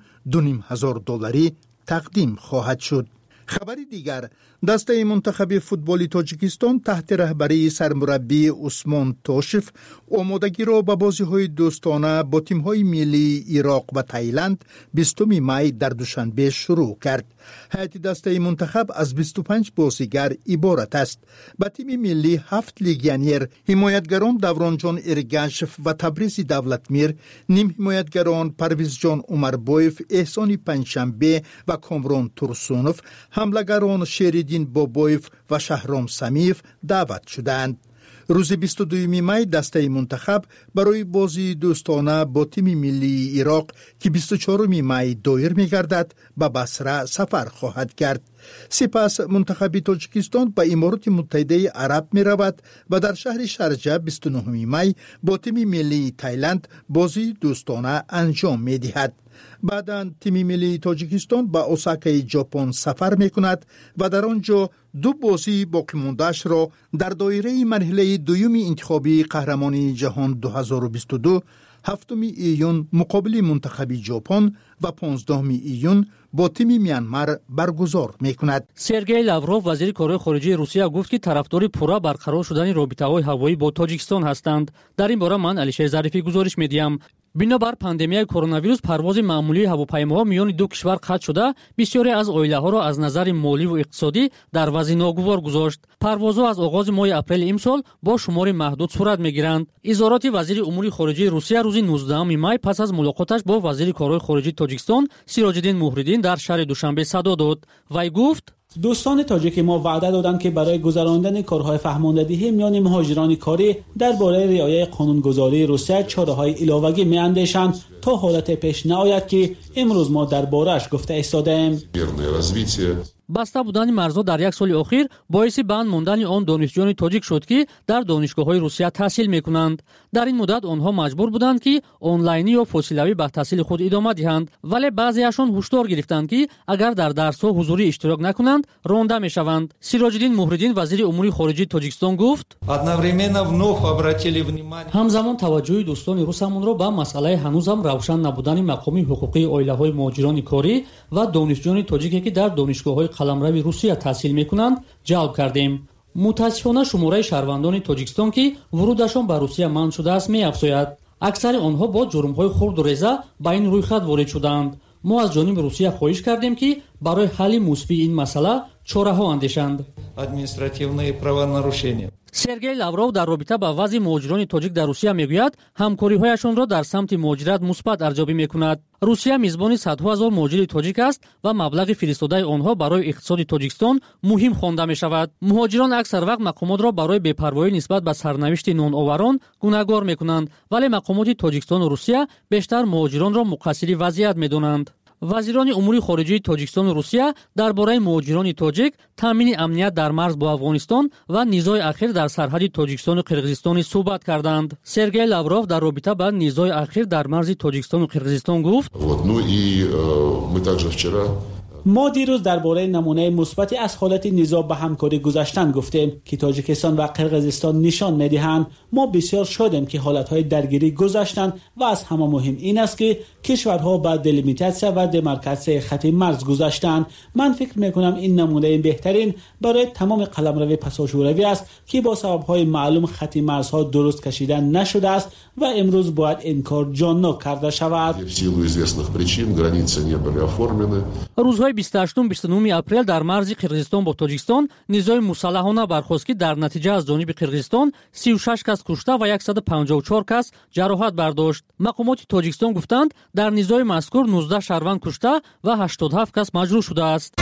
$2,500 تقدیم خواهد شد. خبر دیگر، دسته منتخب فوتبال تاجیکستان تحت رهبری سرمربی عثمان توشف آمادگی را به بازی‌های دوستانه با تیم‌های ملی عراق و تایلند 20 می در دوشنبه شروع کرد. هیئت دسته منتخب از 25 بازیگر عبارت است. به تیم ملی 7 لیگیونر، حمایتگران دورانجان ارگنشف و تبریز دولتمیر، نیم حمایتگران پرویز جان عمربایف، احسان پنجشنبه و کامران ترسونوف، حملهگران شیردین بابایف و شهرام سمیف دعوت شدند. روز 22 می دسته منتخب برای بازی دوستانه با تیم ملی عراق که 24 می دایر می گردد به بصره سفر خواهد کرد. سپس منتخب تاجیکستان به امارات متحده عرب می رود و در شهر شارجه 29 می با تیم ملی تایلند بازی دوستانه انجام می دهد. بعداً تیم ملی تاجیکستان به اوساکای ژاپن سفر می کند و در آنجا 2 بازی باقی مانده‌اش را در دایره مرحله دوم انتخابی قهرمانی جهان 2022 7 ایون مقابل منتخب ژاپن و 15 ایون با تیم میانمار برگزار میکند. سرگئی لاوروف وزیر کارهای خارجه روسیه گفت که طرفدار پورا برقرار شدن رابطه‌های هوایی با تاجیکستان هستند. در این باره من علیشیر ظریفی گزارش میدیم. бинобар пандемияи коронавирус парвози маъмулии ҳавопаймоҳо миёни ду кишвар қатъ шуда бисёре аз оилаҳоро аз назари моливу иқтисодӣ дар вазъи ногувор гузошт. Парвозҳо аз оғози моҳи апрели имсол бо шумори маҳдуд сурат мегиранд. Изороти вазири умури хориҷии Русия рӯзи 19 май пас аз мулоқоташ бо вазири корҳои хориҷии Тоҷикистон Сироҷиддин Муҳриддин дар шаҳри Душанбе садо дод. Вай гуфт: دوستان تاجیک ما وعده دادند که برای گذراندن کارهای فهماندهی میان مهاجران کاری درباره رعایت قانونگذاری روسیه چاره‌های علاوه‌ای میاندیشند تا حالت پیش نیاید که امروز ما درباره‌اش گفته ایستاده‌ایم. баста будани марзҳо дар як соли охир боиси банд мондани он донишҷӯёни тоҷик шуд ки дар донишгоҳҳои русия таҳсил мекунанд. дар ин муддат онҳо маҷбур буданд ки онлайнӣ ё фосилавӣ ба таҳсили худ идома диҳанд, вале баъзеашон ҳушдор гирифтанд ки агар дар дарсҳо ҳузурӣ иштирок накунанд ронда мешаванд. Сироҷиддин Муҳриддин вазири умури хориҷии Тоҷикистон гуфт: ҳамзамон таваҷҷӯҳи дӯстони русамонро ба масъалаи ҳанӯзам равшан набудани мақоми ҳуқуқии оилаҳои муҳоҷирони корӣ ва донишҷӯёни тоҷике ки дар донишгоҳҳои қаламрави Русия таҳсил мекунанд ҷалб кардем. мутаассифона шумораи шаҳрвандони Тоҷикистон ки вурудашон ба Русия манъ шудааст меафзояд. аксари онҳо бо ҷурмҳои хурду реза ба ин рӯйхат ворид шуданд. мо аз ҷониби Русия хоҳиш кардем ки барои ҳалли мусбии ин масъала чораҳо андешанд. Сергей Лавров дар робита ба вазъи муҳоҷирони тоҷик дар Русия мегӯяд, ҳамкориҳояшонро дар самти муҳоҷират мусбат арзёбӣ мекунад. Русия мизбони садҳо ҳазор муҳоҷири тоҷик аст ва маблағи фиристодаи онҳо барои иқтисоди Тоҷикистон муҳим хонда мешавад. муҳоҷирон аксар вақт мақомотро барои бепарвоӣ нисбат ба сарнавишти ноноварон гунahгор мекунанд, вале мақомоти Тоҷикистону Русия бештар муҳоҷиронро муқассири вазъият медонанд. вазирони умури хориҷии Тоҷикистону Русия дар бораи муҳоҷирони тоҷик, таъмини амният дар марз бо Афғонистон ва низои ахир дар сарҳади Тоҷикистону Қирғизистони суҳбат карданд. Сергей Лавров дар робита ба низои ахир дар марзи Тоҷикистону Қирғизистон гуфт: ما دیروز درباره نمونه مثبتی از حالت نزاع به همکاری گذاشتن گفتیم که تاجیکستان و قرقیزستان نشان میدهند. ما بسیار شادیم که حالتهای درگیری گذاشتن و از همه مهم این است که کشورها با دلیمیتاسیا و دمارکاسیای خط مرز گذاشتن. من فکر میکنم این نمونه بهترین برای تمام قلمرو پساشوروی است که با سببهای معلوم خط مرزها درست کشیده نشده است و امروز باید این کار جان‌ناک کرده شود. روزهای 28-29 апрел дар марзи Қирғизистон бо Тоҷикистон низои мусаллаҳона бархост ки дар натиҷа аз ҷониби Қирғизистон 36 кас кушта ва 154 кас ҷароҳат бардошт. мақомоти Тоҷикистон гуфтанд, дар низои мазкур 19 шаҳрванд кушта ва 87 кас маҷрӯҳ шудааст.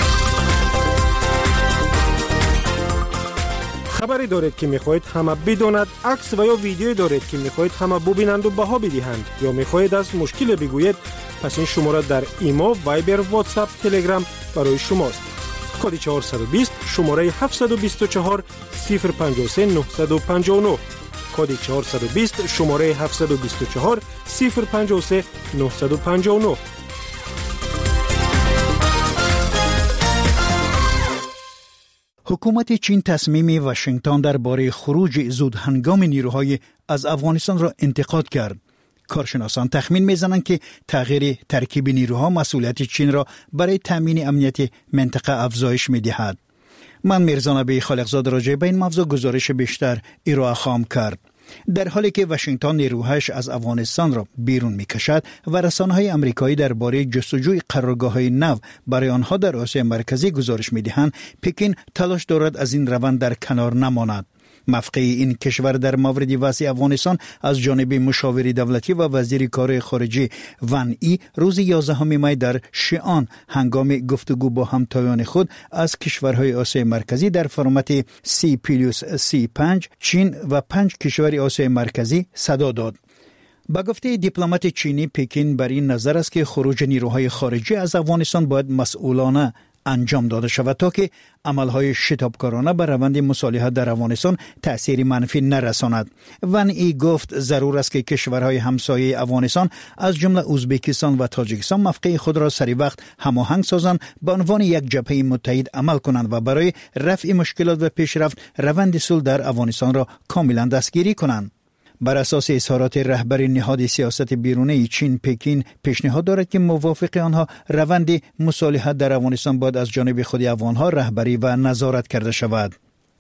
خبری دارید که میخواهید همه بداند، عکس و یا ویدیویی دارید که میخواهید همه ببینند و بها بدهند یا میخواهید از مشکل بگویید، پس این شماره در ایما، وایبر، واتساپ، تلگرام برای شماست. کد 420 شماره 724 053 959 کد 420 شماره 724 053 959. حکومت چین تصمیم واشنگتن درباره خروج زود هنگام نیروهای از افغانستان را انتقاد کرد. کارشناسان تخمین میزنند که تغییر ترکیب نیروها مسئولیت چین را برای تامین امنیت منطقه افزایش میدهد. من میرزا نبی خالقزاد راجع به این موضوع گزارش بیشتر ارائه خواهم کرد. در حالی که واشنگتن نیروهایش از افغانستان را بیرون میکشد و رسانه‌های آمریکایی درباره جستجوی قرارگاه‌های نو برای آنها در آسیا مرکزی گزارش میدهند، پکین تلاش دارد از این روند در کنار نماند. موقع این کشور در مورد وضع افغانستان از جانب مشاور دولتی و وزیر کار خارجه ون ای روز 11 می در شیئان هنگام گفتگو با همتایان خود از کشورهای آسیای مرکزی در فرمت C+C5 چین و 5 کشور آسیای مرکزی صدا داد. با گفته دیپلمات چینی، پکین بر این نظر است که خروج نیروهای خارجی از افغانستان باید مسئولانه انجام داده شود تا که عملهای شتابکارانه بر روند مصالحت در افغانستان تأثیر منفی نرساند. ون ای گفت ضرور است که کشورهای همسایه افغانستان از جمله ازبکستان و تاجیکستان موقع خود را سری وقت هماهنگ سازند، به عنوان یک جبهه متحد عمل کنند و برای رفع مشکلات و پیشرفت روند صلح در افغانستان را کاملا دستگیری کنند. بر اساس اظهارات رهبر نهاد سیاست بیرونی چین، پکین پیشنهاد دارد که موافق آنها روند مصالحت در افغانستان باید از جانب خود افغانها رهبری و نظارت کرده شود.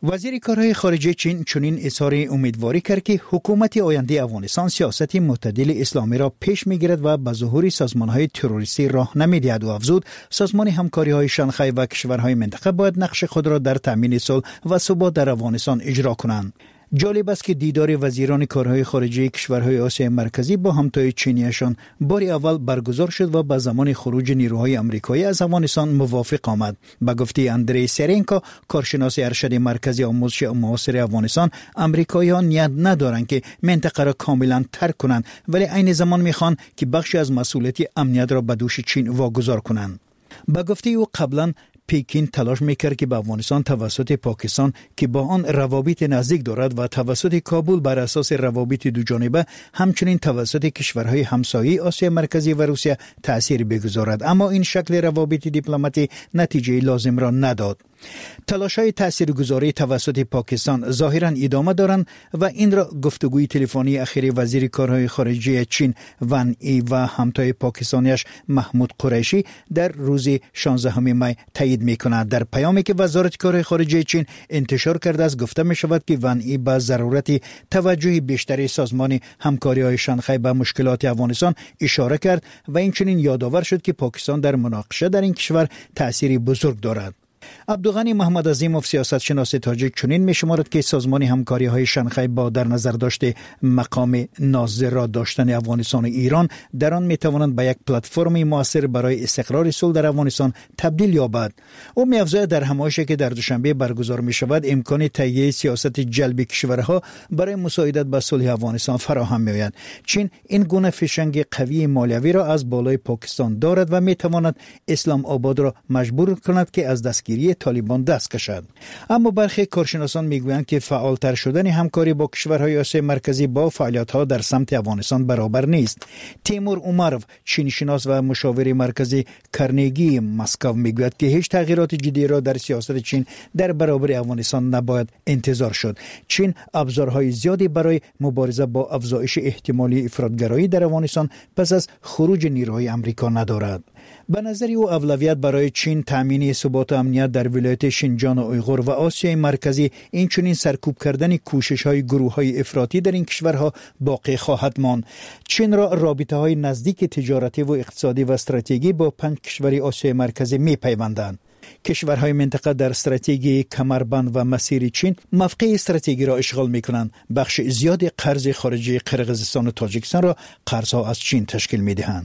وزیر کارهای خارجه چین چنین اظهار امیدواری کرد که حکومت آینده افغانستان سیاست معتدل اسلامی را پیش میگیرد و به ظهور سازمانهای تروریستی راه نمیدهد و افزود سازمان همکاری‌های شانگهای و کشورهای منطقه باید نقش خود را در تامین صلح و ثبات در افغانستان اجرا کنند. جالب است که دیدار وزیران کارهای خارجه کشورهای آسیای مرکزی با همتای چینیشان بار اول برگزار شد و به زمان خروج نیروهای آمریکایی از افغانستان موافق آمد. به گفته اندری سرنکا، کارشناس ارشد مرکزی آموزش معاصر افغانستان، آمریکایی‌ها نیت ندارند که منطقه را کاملا ترک کنند، ولی عین زمان می‌خواهند که بخشی از مسئولیت امنیت را به دوش چین واگذار کنند. به گفته او قبلا پکین تلاش میکرد که به افغانستان توسط پاکستان که با آن روابط نزدیک دارد و توسط کابل بر اساس روابط دوجانبه همچنین توسط کشورهای همسایه آسیا مرکزی و روسیه تأثیر بگذارد، اما این شکل روابط دیپلماتی نتیجه لازم را نداد. تلاش‌های تاثیرگذاری توسط پاکستان ظاهراً ادامه دارند و این را گفتگوی تلفنی اخیر وزیر کارهای خارجه چین ون ای و همتای پاکستانیش محمود قریشی در روز 16 می تایید می‌کند. در پیامی که وزارت کارهای خارجه چین انتشار کرده است گفته می‌شود که ون ای به ضرورت توجه بیشتری سازمان همکاری‌های شانگهای به مشکلات افغانستان اشاره کرد و اینچنین یادآور شد که پاکستان در مناقشه در این کشور تأثیری بزرگ دارد. عبدالغنی محمد عظیموف سیاستشناس تاجیک چنین می‌شمارد که سازمان همکاری‌های شانگهای با در نظر داشته مقام ناظر را داشتن افغانستان و ایران در آن می‌تواند به یک پلتفرم مؤثر برای استقرار صلح در افغانستان تبدیل یابد. او می‌افزاید در همایشی که در دوشنبه برگزار می‌شود امکان تهیه سیاست جلب کشورها برای مساعدت به صلح افغانستان فراهم می‌آید. چین این گونه فشنگ قوی مالیوی را از بالای پاکستان دارد و می‌تواند اسلام آباد را مجبور کند که از دستگیری طالبان دست کشد. اما برخی کارشناسان میگویند که فعالتر شدن همکاری با کشورهای آسیای مرکزی با فعالیت‌ها در سمت افغانستان برابر نیست. تیمور اومروف، چینی‌شناس و مشاور مرکزی کرنگی مسکو میگوید که هیچ تغییرات جدی را در سیاست چین در برابر افغانستان نباید انتظار شد. چین ابزارهای زیادی برای مبارزه با افزایش احتمالی افراطگرایی در افغانستان پس از خروج نیروهای آمریکا ندارد. به نظر او اولویت برای چین تامین ثبات و امنیت در ولایت شینجان و اویغور و آسیای مرکزی، اینچنین سرکوب کردن کوشش‌های گروه‌های افراطی در این کشورها باقی خواهد ماند. چین را رابطه‌های نزدیک تجارتی و اقتصادی و استراتژیکی با 5 کشور آسیای مرکزی می‌پیوندند. کشورهای منطقه در استراتژی کمربند و مسیر چین موقع استراتژیکی را اشغال می‌کنند. بخش زیادی قرض خارجی قرقیزستان و تاجیکستان را قرض‌ها از چین تشکیل می‌دهند.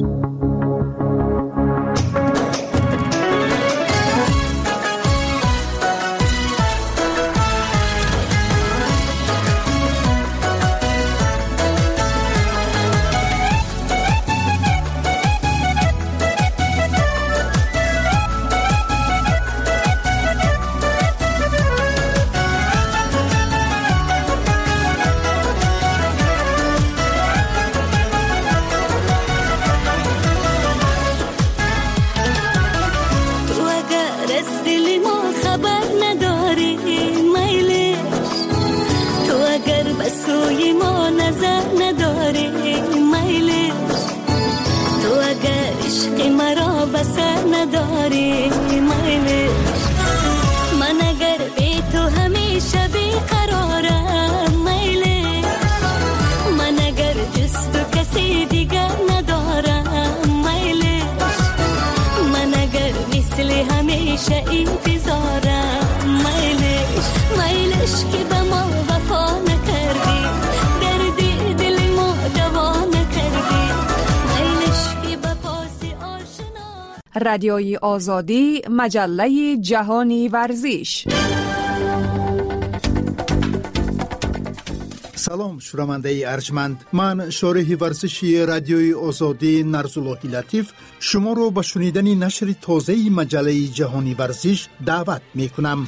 رادیوی آزادی، مجله جهانی ورزش. سلام شنونده ارجمند، من شارح ورزشی رادیوی آزادی نرزاللهی لطیف شما رو به شنیدن نشر تازه مجله جهانی ورزش دعوت می کنم.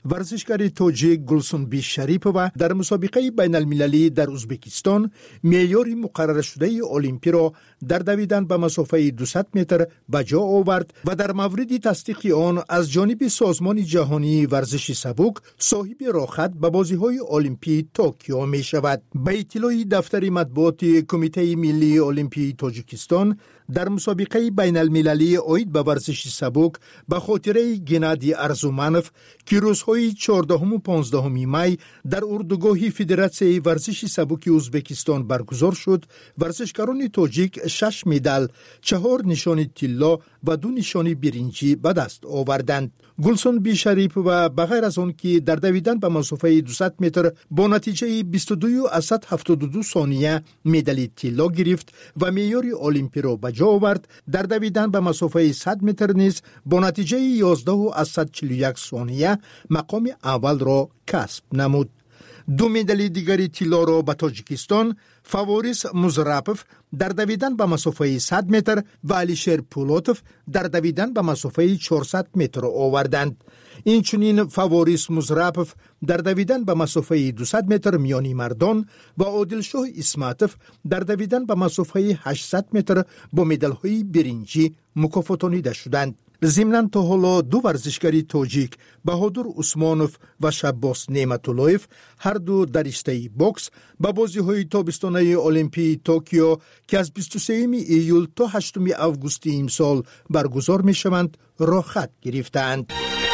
ورزشکار تاجیک گلسنبی شریپова در مسابقه بین المللی در ازبکستان معیار مقرر شده المپی را در دویدن به مسافه 200 متر به جا آورد و در مورد تصدیق آن از جانب سازمان جهانی ورزش سبک صاحب راهخط به بازی‌های المپی توکیو می شود. به اطلاع دفتر مطبوعات کمیته ملی المپی تاجیکستان، در مسابقه بین المللی عاید به ورزش سبک به خاطر گنادی ارزومنوف که روزهای 14 و 15 می در اردوگاه فدراسیون ورزش سبک ازبکستان برگزار شد، ورزشکاران تاجیک 6 مدال، 4 نشان طلا و 2 نشان برنجی به دست آوردند. گلسنبی شریپ و بغیر از آن که در دویدن به مسافه 200 متر با نتیجه 22.72 ثانیه مدال طلا گرفت و معیار المپی را به جا آورد، در دویدن به مسافه 100 متر نیز با نتیجه 11.41 ثانیه مقام اول را کسب نمود. 2 مدال دیگری طلا را به تاجیکستان فاوریس مزراپوف در دویدن به مسافه 100 متر و علیشیر پولوتوف در دویدن به مسافه 400 متر آوردند. اینچنین فاوریس مزراپوف در دویدن به مسافه 200 متر میانی مردان و عادلشاه اسماتوف در دویدن به مسافه 800 متر با مدال‌های برنجی مکافاتانیده شدند. ضمناً تا حالا 2 ورزشکار تاجیک، بهادر عثمانوف و شباس نعمت‌اللهیف، هر دو در رشته بوکس به بازی‌های تابستانه المپی توکیو که از 23 ایول تا 8 آگوست امسال برگزار می‌شوند راهخط گرفتند.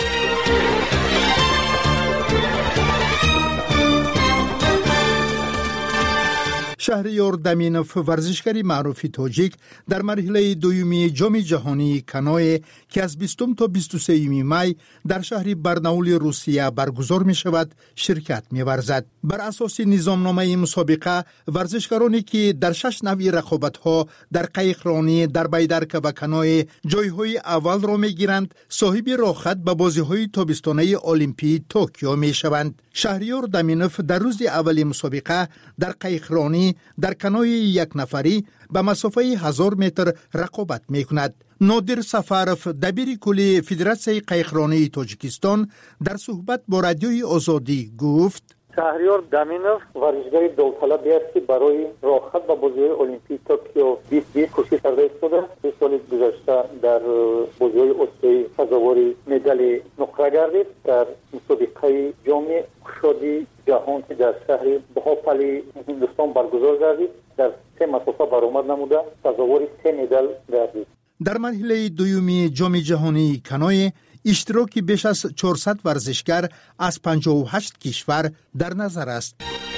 شهریار دمینوف ورزشکار معروف تاجیک در مرحله دوم جام جهانی کانوی که از 20 تا 23 می در شهر برناول روسیه برگزار می شود شرکت می ورزد. بر اساس نظامنامه مسابقه ورزشکارانی که در 6 نوع رقابت‌ها در قایقرانی، در بیدرک و کانوی جایهای اول را می گیرند، صاحب راهخط به بازی‌های تابستانه المپی توکیو می شوند. شهریار دمینوف در روز اول مسابقه در قایقرانی در کانوی یک نفری به مسافه 1000 متر رقابت می کند. نادر سفروف دبیر کلی فدراسیون قایقرانی تاجیکستان در صحبت با رادیوی آزادی گفت: شهریار دمینوف ورزشکار داوطلبی است که برای راهخط به بازی‌های المپی توکیو 2020 کوشش کرده است. 2 سال گذشته در بازی‌های اسیایی سزاوار مدال نقره گردید. در مسابقه جام کشادی جهان که در شهر بهاپلی هندوستان برگزار گردید، در 3 مسافه برآمد نموده سزاوار 3 مدال گردید. در مرحله دوم جام جهانی کانوی اشتراکی بیش از 400 ورزشکار از 58 کشور در نظر است.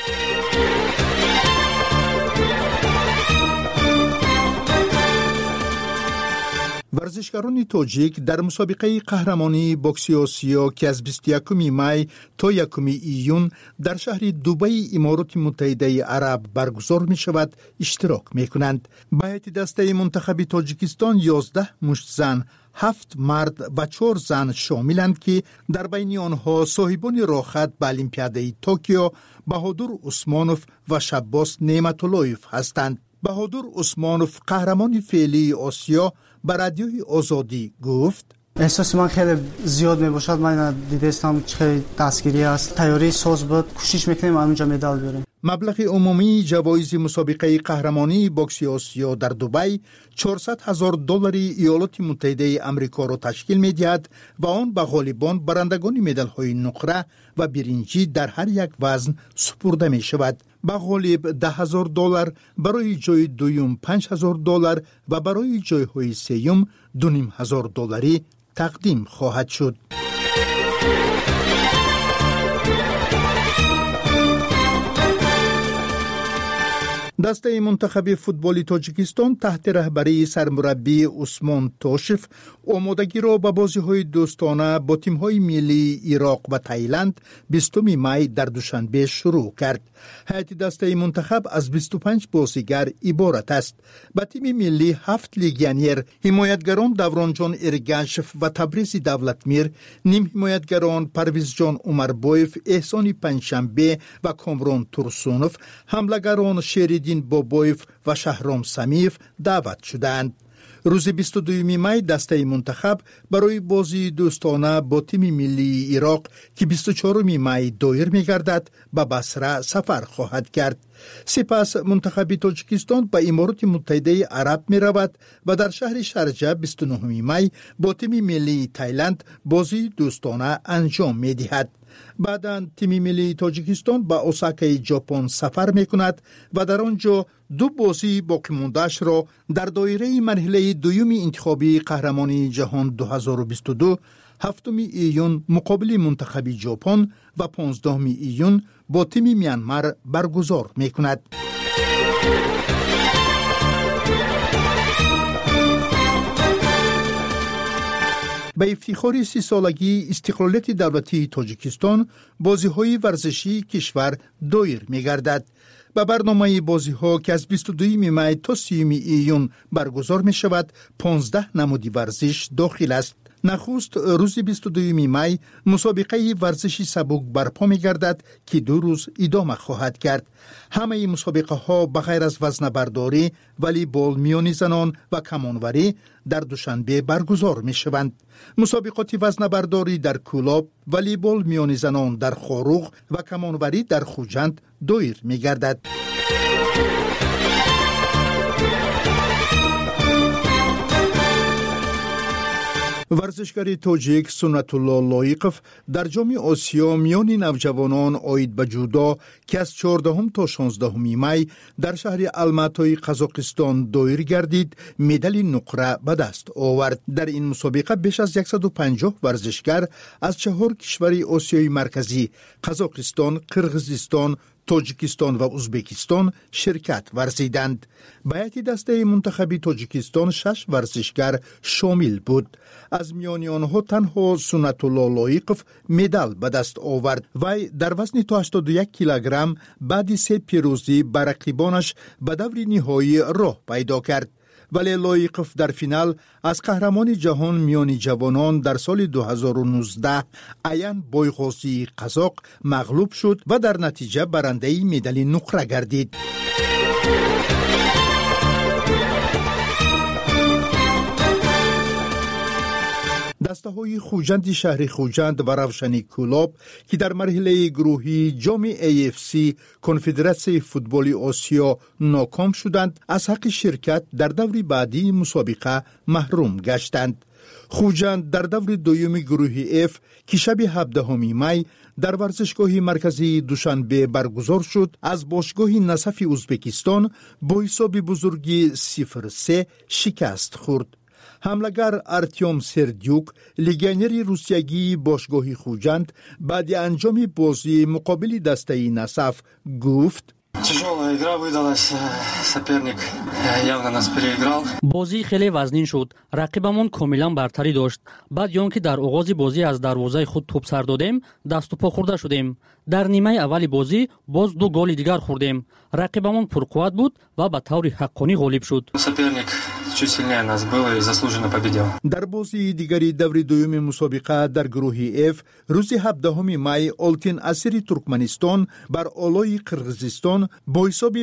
ورزشکاران تاجیک در مسابقه قهرمانی بوکس آسیا که از 21 می تا 1 ایون در شهر دبی امارات متحده عرب برگزار می شود اشتراک می کنند. به هیئت دسته منتخب تاجیکستان 11 مشت زن، 7 مرد و 4 زن شاملند که در بین آنها صاحبان راهخط به المپیاده توکیو بهادر عثمانوف و شباس نعمت‌اللهیف هستند. بهادر عثمانوف قهرمان فعلی آسیا به رادیوی آزادی گفت: احساس من خیلی زیاد می باشد. من دیده استم خیلی دستگیری است. تیاری ساز بود. کوشش میکنیم اونجا مدال بیاریم. مبلغ عمومی جوایز مسابقه قهرمانی بوکس آسیا در دبی $400,000 ایالات متحده آمریکا را تشکیل می‌دهد و آن به غالبان برندگان مدال‌های نقره و برنجی در هر یک وزن سپرده می‌شود. به غالب $10,000، برای جای دوم $5,000 و برای جای‌های سوم $2,500 تقدیم خواهد شد. دسته منتخب فوتبال تاجیکستان تحت رهبری سرمربی عثمان توشف آمادگی را به بازی‌های دوستانه با تیم‌های ملی عراق و تایلند 20 می در دوشنبه شروع کرد. هیئت دسته منتخب از 25 بازیگر عبارت است. به تیم ملی 7 لیگیونر، حمایتگران دورانجان ارگنشف و تبریز دولتمیر، نیم حمایتگران پرویز جان عمربایف، احسان پنجشنبه و کامران ترسونوف، حملهگران شیردین بابایف و شهرام سمیف دعوت شدند. روز 22 می دسته منتخب برای بازی دوستانه با تیم ملی عراق که 24 می دایر می‌گردد به بصره سفر خواهد کرد. سپس منتخب تاجیکستان به امارات متحده عرب می رود و در شهر شارجه 29 می با تیم ملی تایلند بازی دوستانه انجام می دهد. بعداً تیم ملی تاجیکستان به اوساکای ژاپن سفر می کند و در آنجا دو بازی باقی مانده‌اش را در دایره مرحله دوم انتخابی قهرمانی جهان 2022 7 ایون مقابل منتخب ژاپن و 15 ایون با تیم میانمار برگزار می کند. به افتخار 30 سالگی استقلالیت دولتی تاجیکستان بازی‌های ورزشی کشور دایر می‌گردد. به برنامه بازی‌ها که از 22 می تا 30 ایون برگزار می‌شود 15 نماد ورزش داخل است. نخست روز 22 می مسابقه ورزشی سبک برپا می‌گردد که 2 روز ادامه خواهد کرد. همه مسابقه ها بغیر از وزنه برداری، والیبال میان زنان و کمانوری در دوشنبه برگزار می‌شوند. مسابقات وزنه برداری در کولاب، والیبال میان زنان در خاروغ و کمانوری در خوجند دایر می‌گردد. ورزشکار تاجیک سنت الله لایقف در جام آسیا میان نوجوانان آید به جودو که از 14 تا 16 می در شهر الماتای قزاقستان دایر گردید مدال نقره به دست آورد. در این مسابقه بیش از 150 ورزشکار از 4 کشور آسیای مرکزی قزاقستان، قرغیزستان، تاجیکستان و ازبکستان شرکت ورزیدند. به هیئت دسته منتخب تاجیکستان 6 ورزشکار شامل بود. از میان آنها تنها سنت الله لایقف مدال به دست آورد. وی در وزن تا 81 کیلوگرم بعد 3 پیروزی بر رقیبانش به دور نهایی راه پیدا کرد. ولی لایقف در فینال از قهرمان جهان میان جوانان در سال 2019 عین بایغازی قزاق مغلوب شد و در نتیجه برنده مدال نقره گردید. دسته های خوجند شهر خوجند و روشنی کولاب که در مرحله گروهی جام AFC کنفدراسیون فوتبال آسیا ناکام شدند از حق شرکت در دور بعدی مسابقه محروم گشتند. خوجند در دور دوم گروه F که شب 17 می در ورزشگاه مرکزی دوشنبه برگزار شد از باشگاه نصف ازبکستان با حساب بزرگی 0-3 شکست خورد. حملگر ارتیوم سردیوک لیگنری روسیایی باشگاه خوجند بعد انجام بازی مقابل دسته نصف گفت تяжелая игра выдалась, соперник явно нас переиграл. بازی خیلی وزنین شد. رقیبمون کاملا برتری داشت. بعد یان که در آغاز بازی از دروازه خود توپ سر دادیم، دست و پا خورده شدیم. در نیمه اول بازی باز 2 گل دیگر خوردیم. رقیبمون پرقوت بود و به طور حقانی غالب شد. соперник чуть сильнее нас был и заслуженно победил. در بازی دیگری دور دوم مسابقه در گروه F روز 17 می آلتین اسیر ترکمنستان بر آلای قرغیزستان با حساب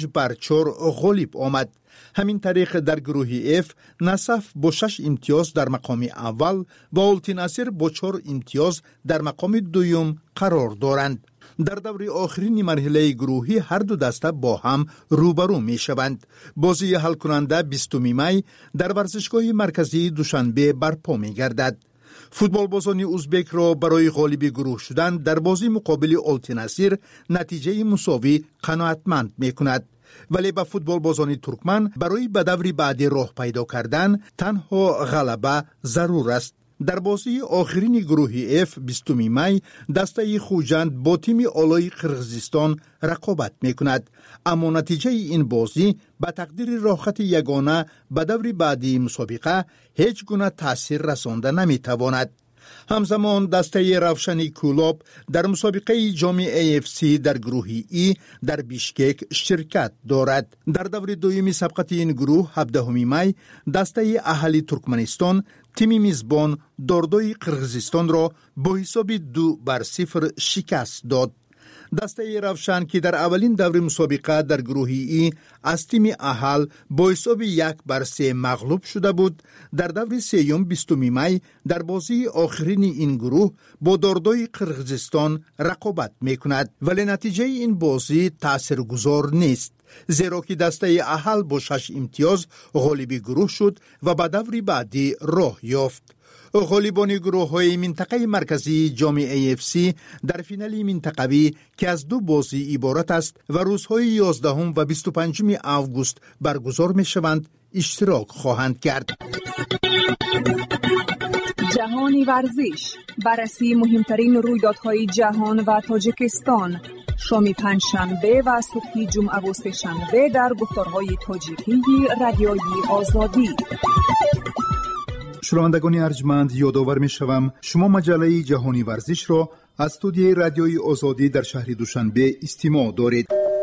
5-4 غالب آمد. همین طریق در گروه F نصف با 6 امتیاز در مقام اول و آلتین اسیر با 4 امتیاز در مقام دوم قرار دارند. در دور آخرین مرحله گروهی هر دو دسته با هم روبرو می شوند. بازی حل کننده 20 می در ورزشگاه مرکزی دوشنبه برپا می گردد. فوتبال بازان ازبک را برای غالب گروه شدن در بازی مقابل آلتین اسیر نتیجه مساوی قناعتمند می کند. ولی به فوتبال بازان ترکمن برای به دور بعدی راه پیدا کردن تنها غلبه ضرور است. در بازی آخرین گروه F 20 می دسته خوجند با تیم آلای قرغیزستان رقابت می کند. اما نتیجه این بازی به تقدیر راحت یگانه به دور بعدی مسابقه هیچ گونه تأثیر رسانده نمی تواند. همزمان دسته روشنی کولاب در مسابقه جام AFC در گروه E در بیشکک شرکت دارد. در دور دوم سبقت این گروه 17 می دسته اهلی ترکمنستان تیم میزبان داردوی قرغیزستان را با حساب 2-0 شکست داد. دسته روشن که در اولین دور مسابقه در گروه ای از تیم اهل با حساب 1-3 مغلوب شده بود، در دور سوم 20 می در بازی آخرین این گروه با داردای قرقیزستان رقابت میکند، ولی نتیجه این بازی تاثیرگذار نیست، زیرا که دسته اهل با 6 امتیاز غالب گروه شد و به دور بعدی راه یافت. غالبان گروه های منطقه مرکزی جام AFC در فینال منطقوی که از 2 بازی عبارت است و روزهای 11 و 25 آگوست برگزار می شوند اشتراک خواهند کرد. جهانی ورزش، بررسی مهمترین رویدادهای جهان و تاجیکستان، شام پنجشنبه و صبح جمعه و سه‌شنبه در گفتارهای تاجیکی رادیویی آزادی. شنوندگان ارجمند، یادآور می‌شوم شما مجله جهانی ورزش را از استودیوی رادیویی آزادی در شهر دوشنبه استماع دارید.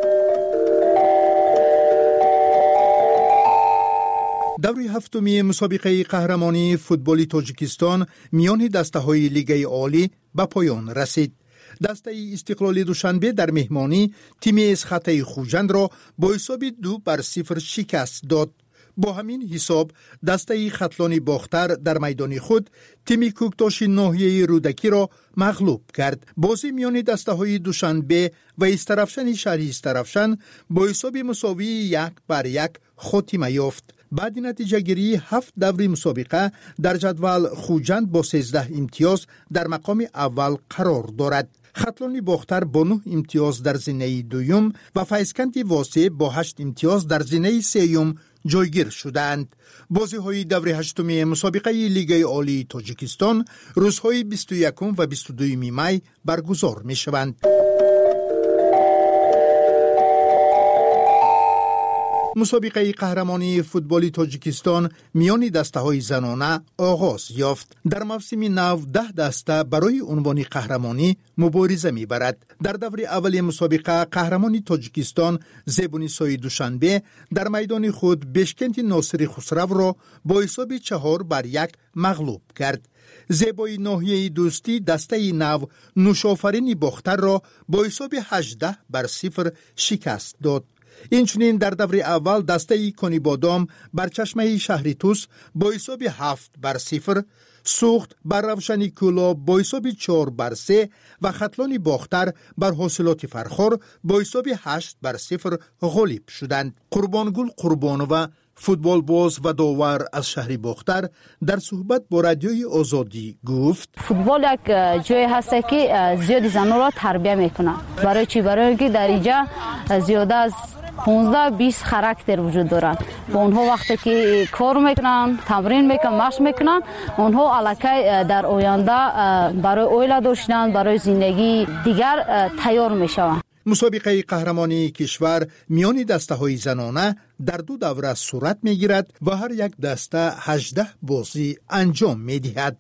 دور هفتمی مسابقه قهرمانی فوتبال تاجیکستان میان دسته‌های لیگ عالی به پایان رسید. دسته استقلال دوشنبه در مهمانی تیم اسخط خوجند را با حساب 2-0 شکست داد. با همین حساب دسته خطلان باختر در میدان خود تیم کوکتاش ناحیه رودکی را مغلوب کرد. بازی میان دسته های دوشنبه و استرفشن شهر استرفشن با حساب مساوی 1-1 خاتمه یافت. بعد نتیجه گیری 7 دور مسابقه در جدول خوجند با 13 امتیاز در مقام اول قرار دارد. خطلان باختر با 9 امتیاز در زینه دوم و فیضکند واسع با 8 امتیاز در زینه سوم جایگیر شدند. بازی های دور هشتمی مسابقه لیگ عالی تاجیکستان روزهای 21 و 22 می برگزار می شوند. مسابقه قهرمانی فوتبال تاجیکستان میان دسته‌های زنانه آغاز یافت. در موسم نو 10 دسته برای عنوان قهرمانی مبارزه می‌برد. در دور اول مسابقه قهرمانی تاجیکستان زبونیسای دوشنبه در میدان خود بشکنت ناصری خسرو را با حساب 4-1 مغلوب کرد. زیبای ناحیه دوستی دسته نو نوشافرین باختر را با حساب 18-0 شکست داد. اینچنین در دور اول دسته کنی بادام بر چشمه شهری توس با حساب 7-0، سوخت بر روشنی کولا با حساب 4-3 و خطلان باختر بر حاصلات فرخار با حساب 8-0 غالب شدند. قربانگل قربانوه فوتبال باز و داور از شهر باختر در صحبت با رادیوی آزادی گفت فوتبال یک جای هست که زیادی زنان را تربیت میکنه. برای چی؟ برای اینکه در اینجا زیاده از 15-20 خاراکتر وجود دارند. با اونها وقتی که کار میکنن، تمرین میکنن، مشق میکنن، اونها الکی در آینده برای اویلا داشتن، برای زندگی دیگر تیار میشوند. مسابقه قهرمانی کشور میان دسته‌های زنانه در 2 دوره صورت میگیرد و هر یک دسته 18 بازی انجام میدهد.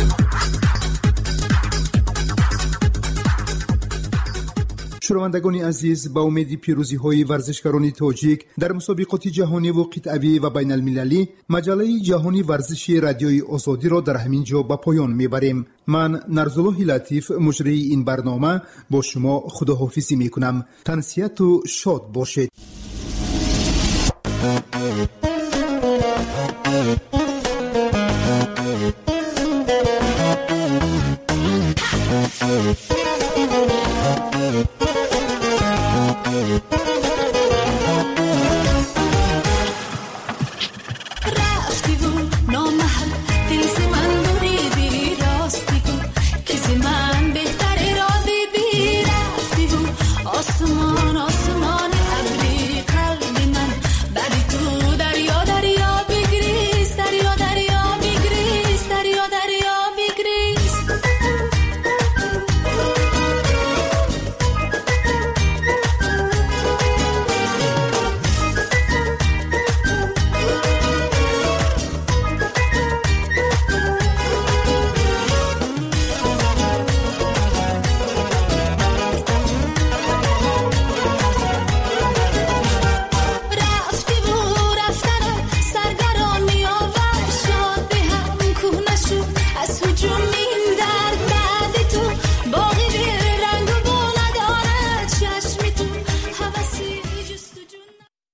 شنوندگان عزیز، با امید پیروزی های ورزشکاران تاجیک در مسابقات جهانی و قطعی و بین المللی، مجله جهانی ورزش رادیوی آزادی را در همین جا به پایان میبریم. من نرزالله لطیف مجری این برنامه با شما خداحافظی میکنم. تنسیت و شاد باشید.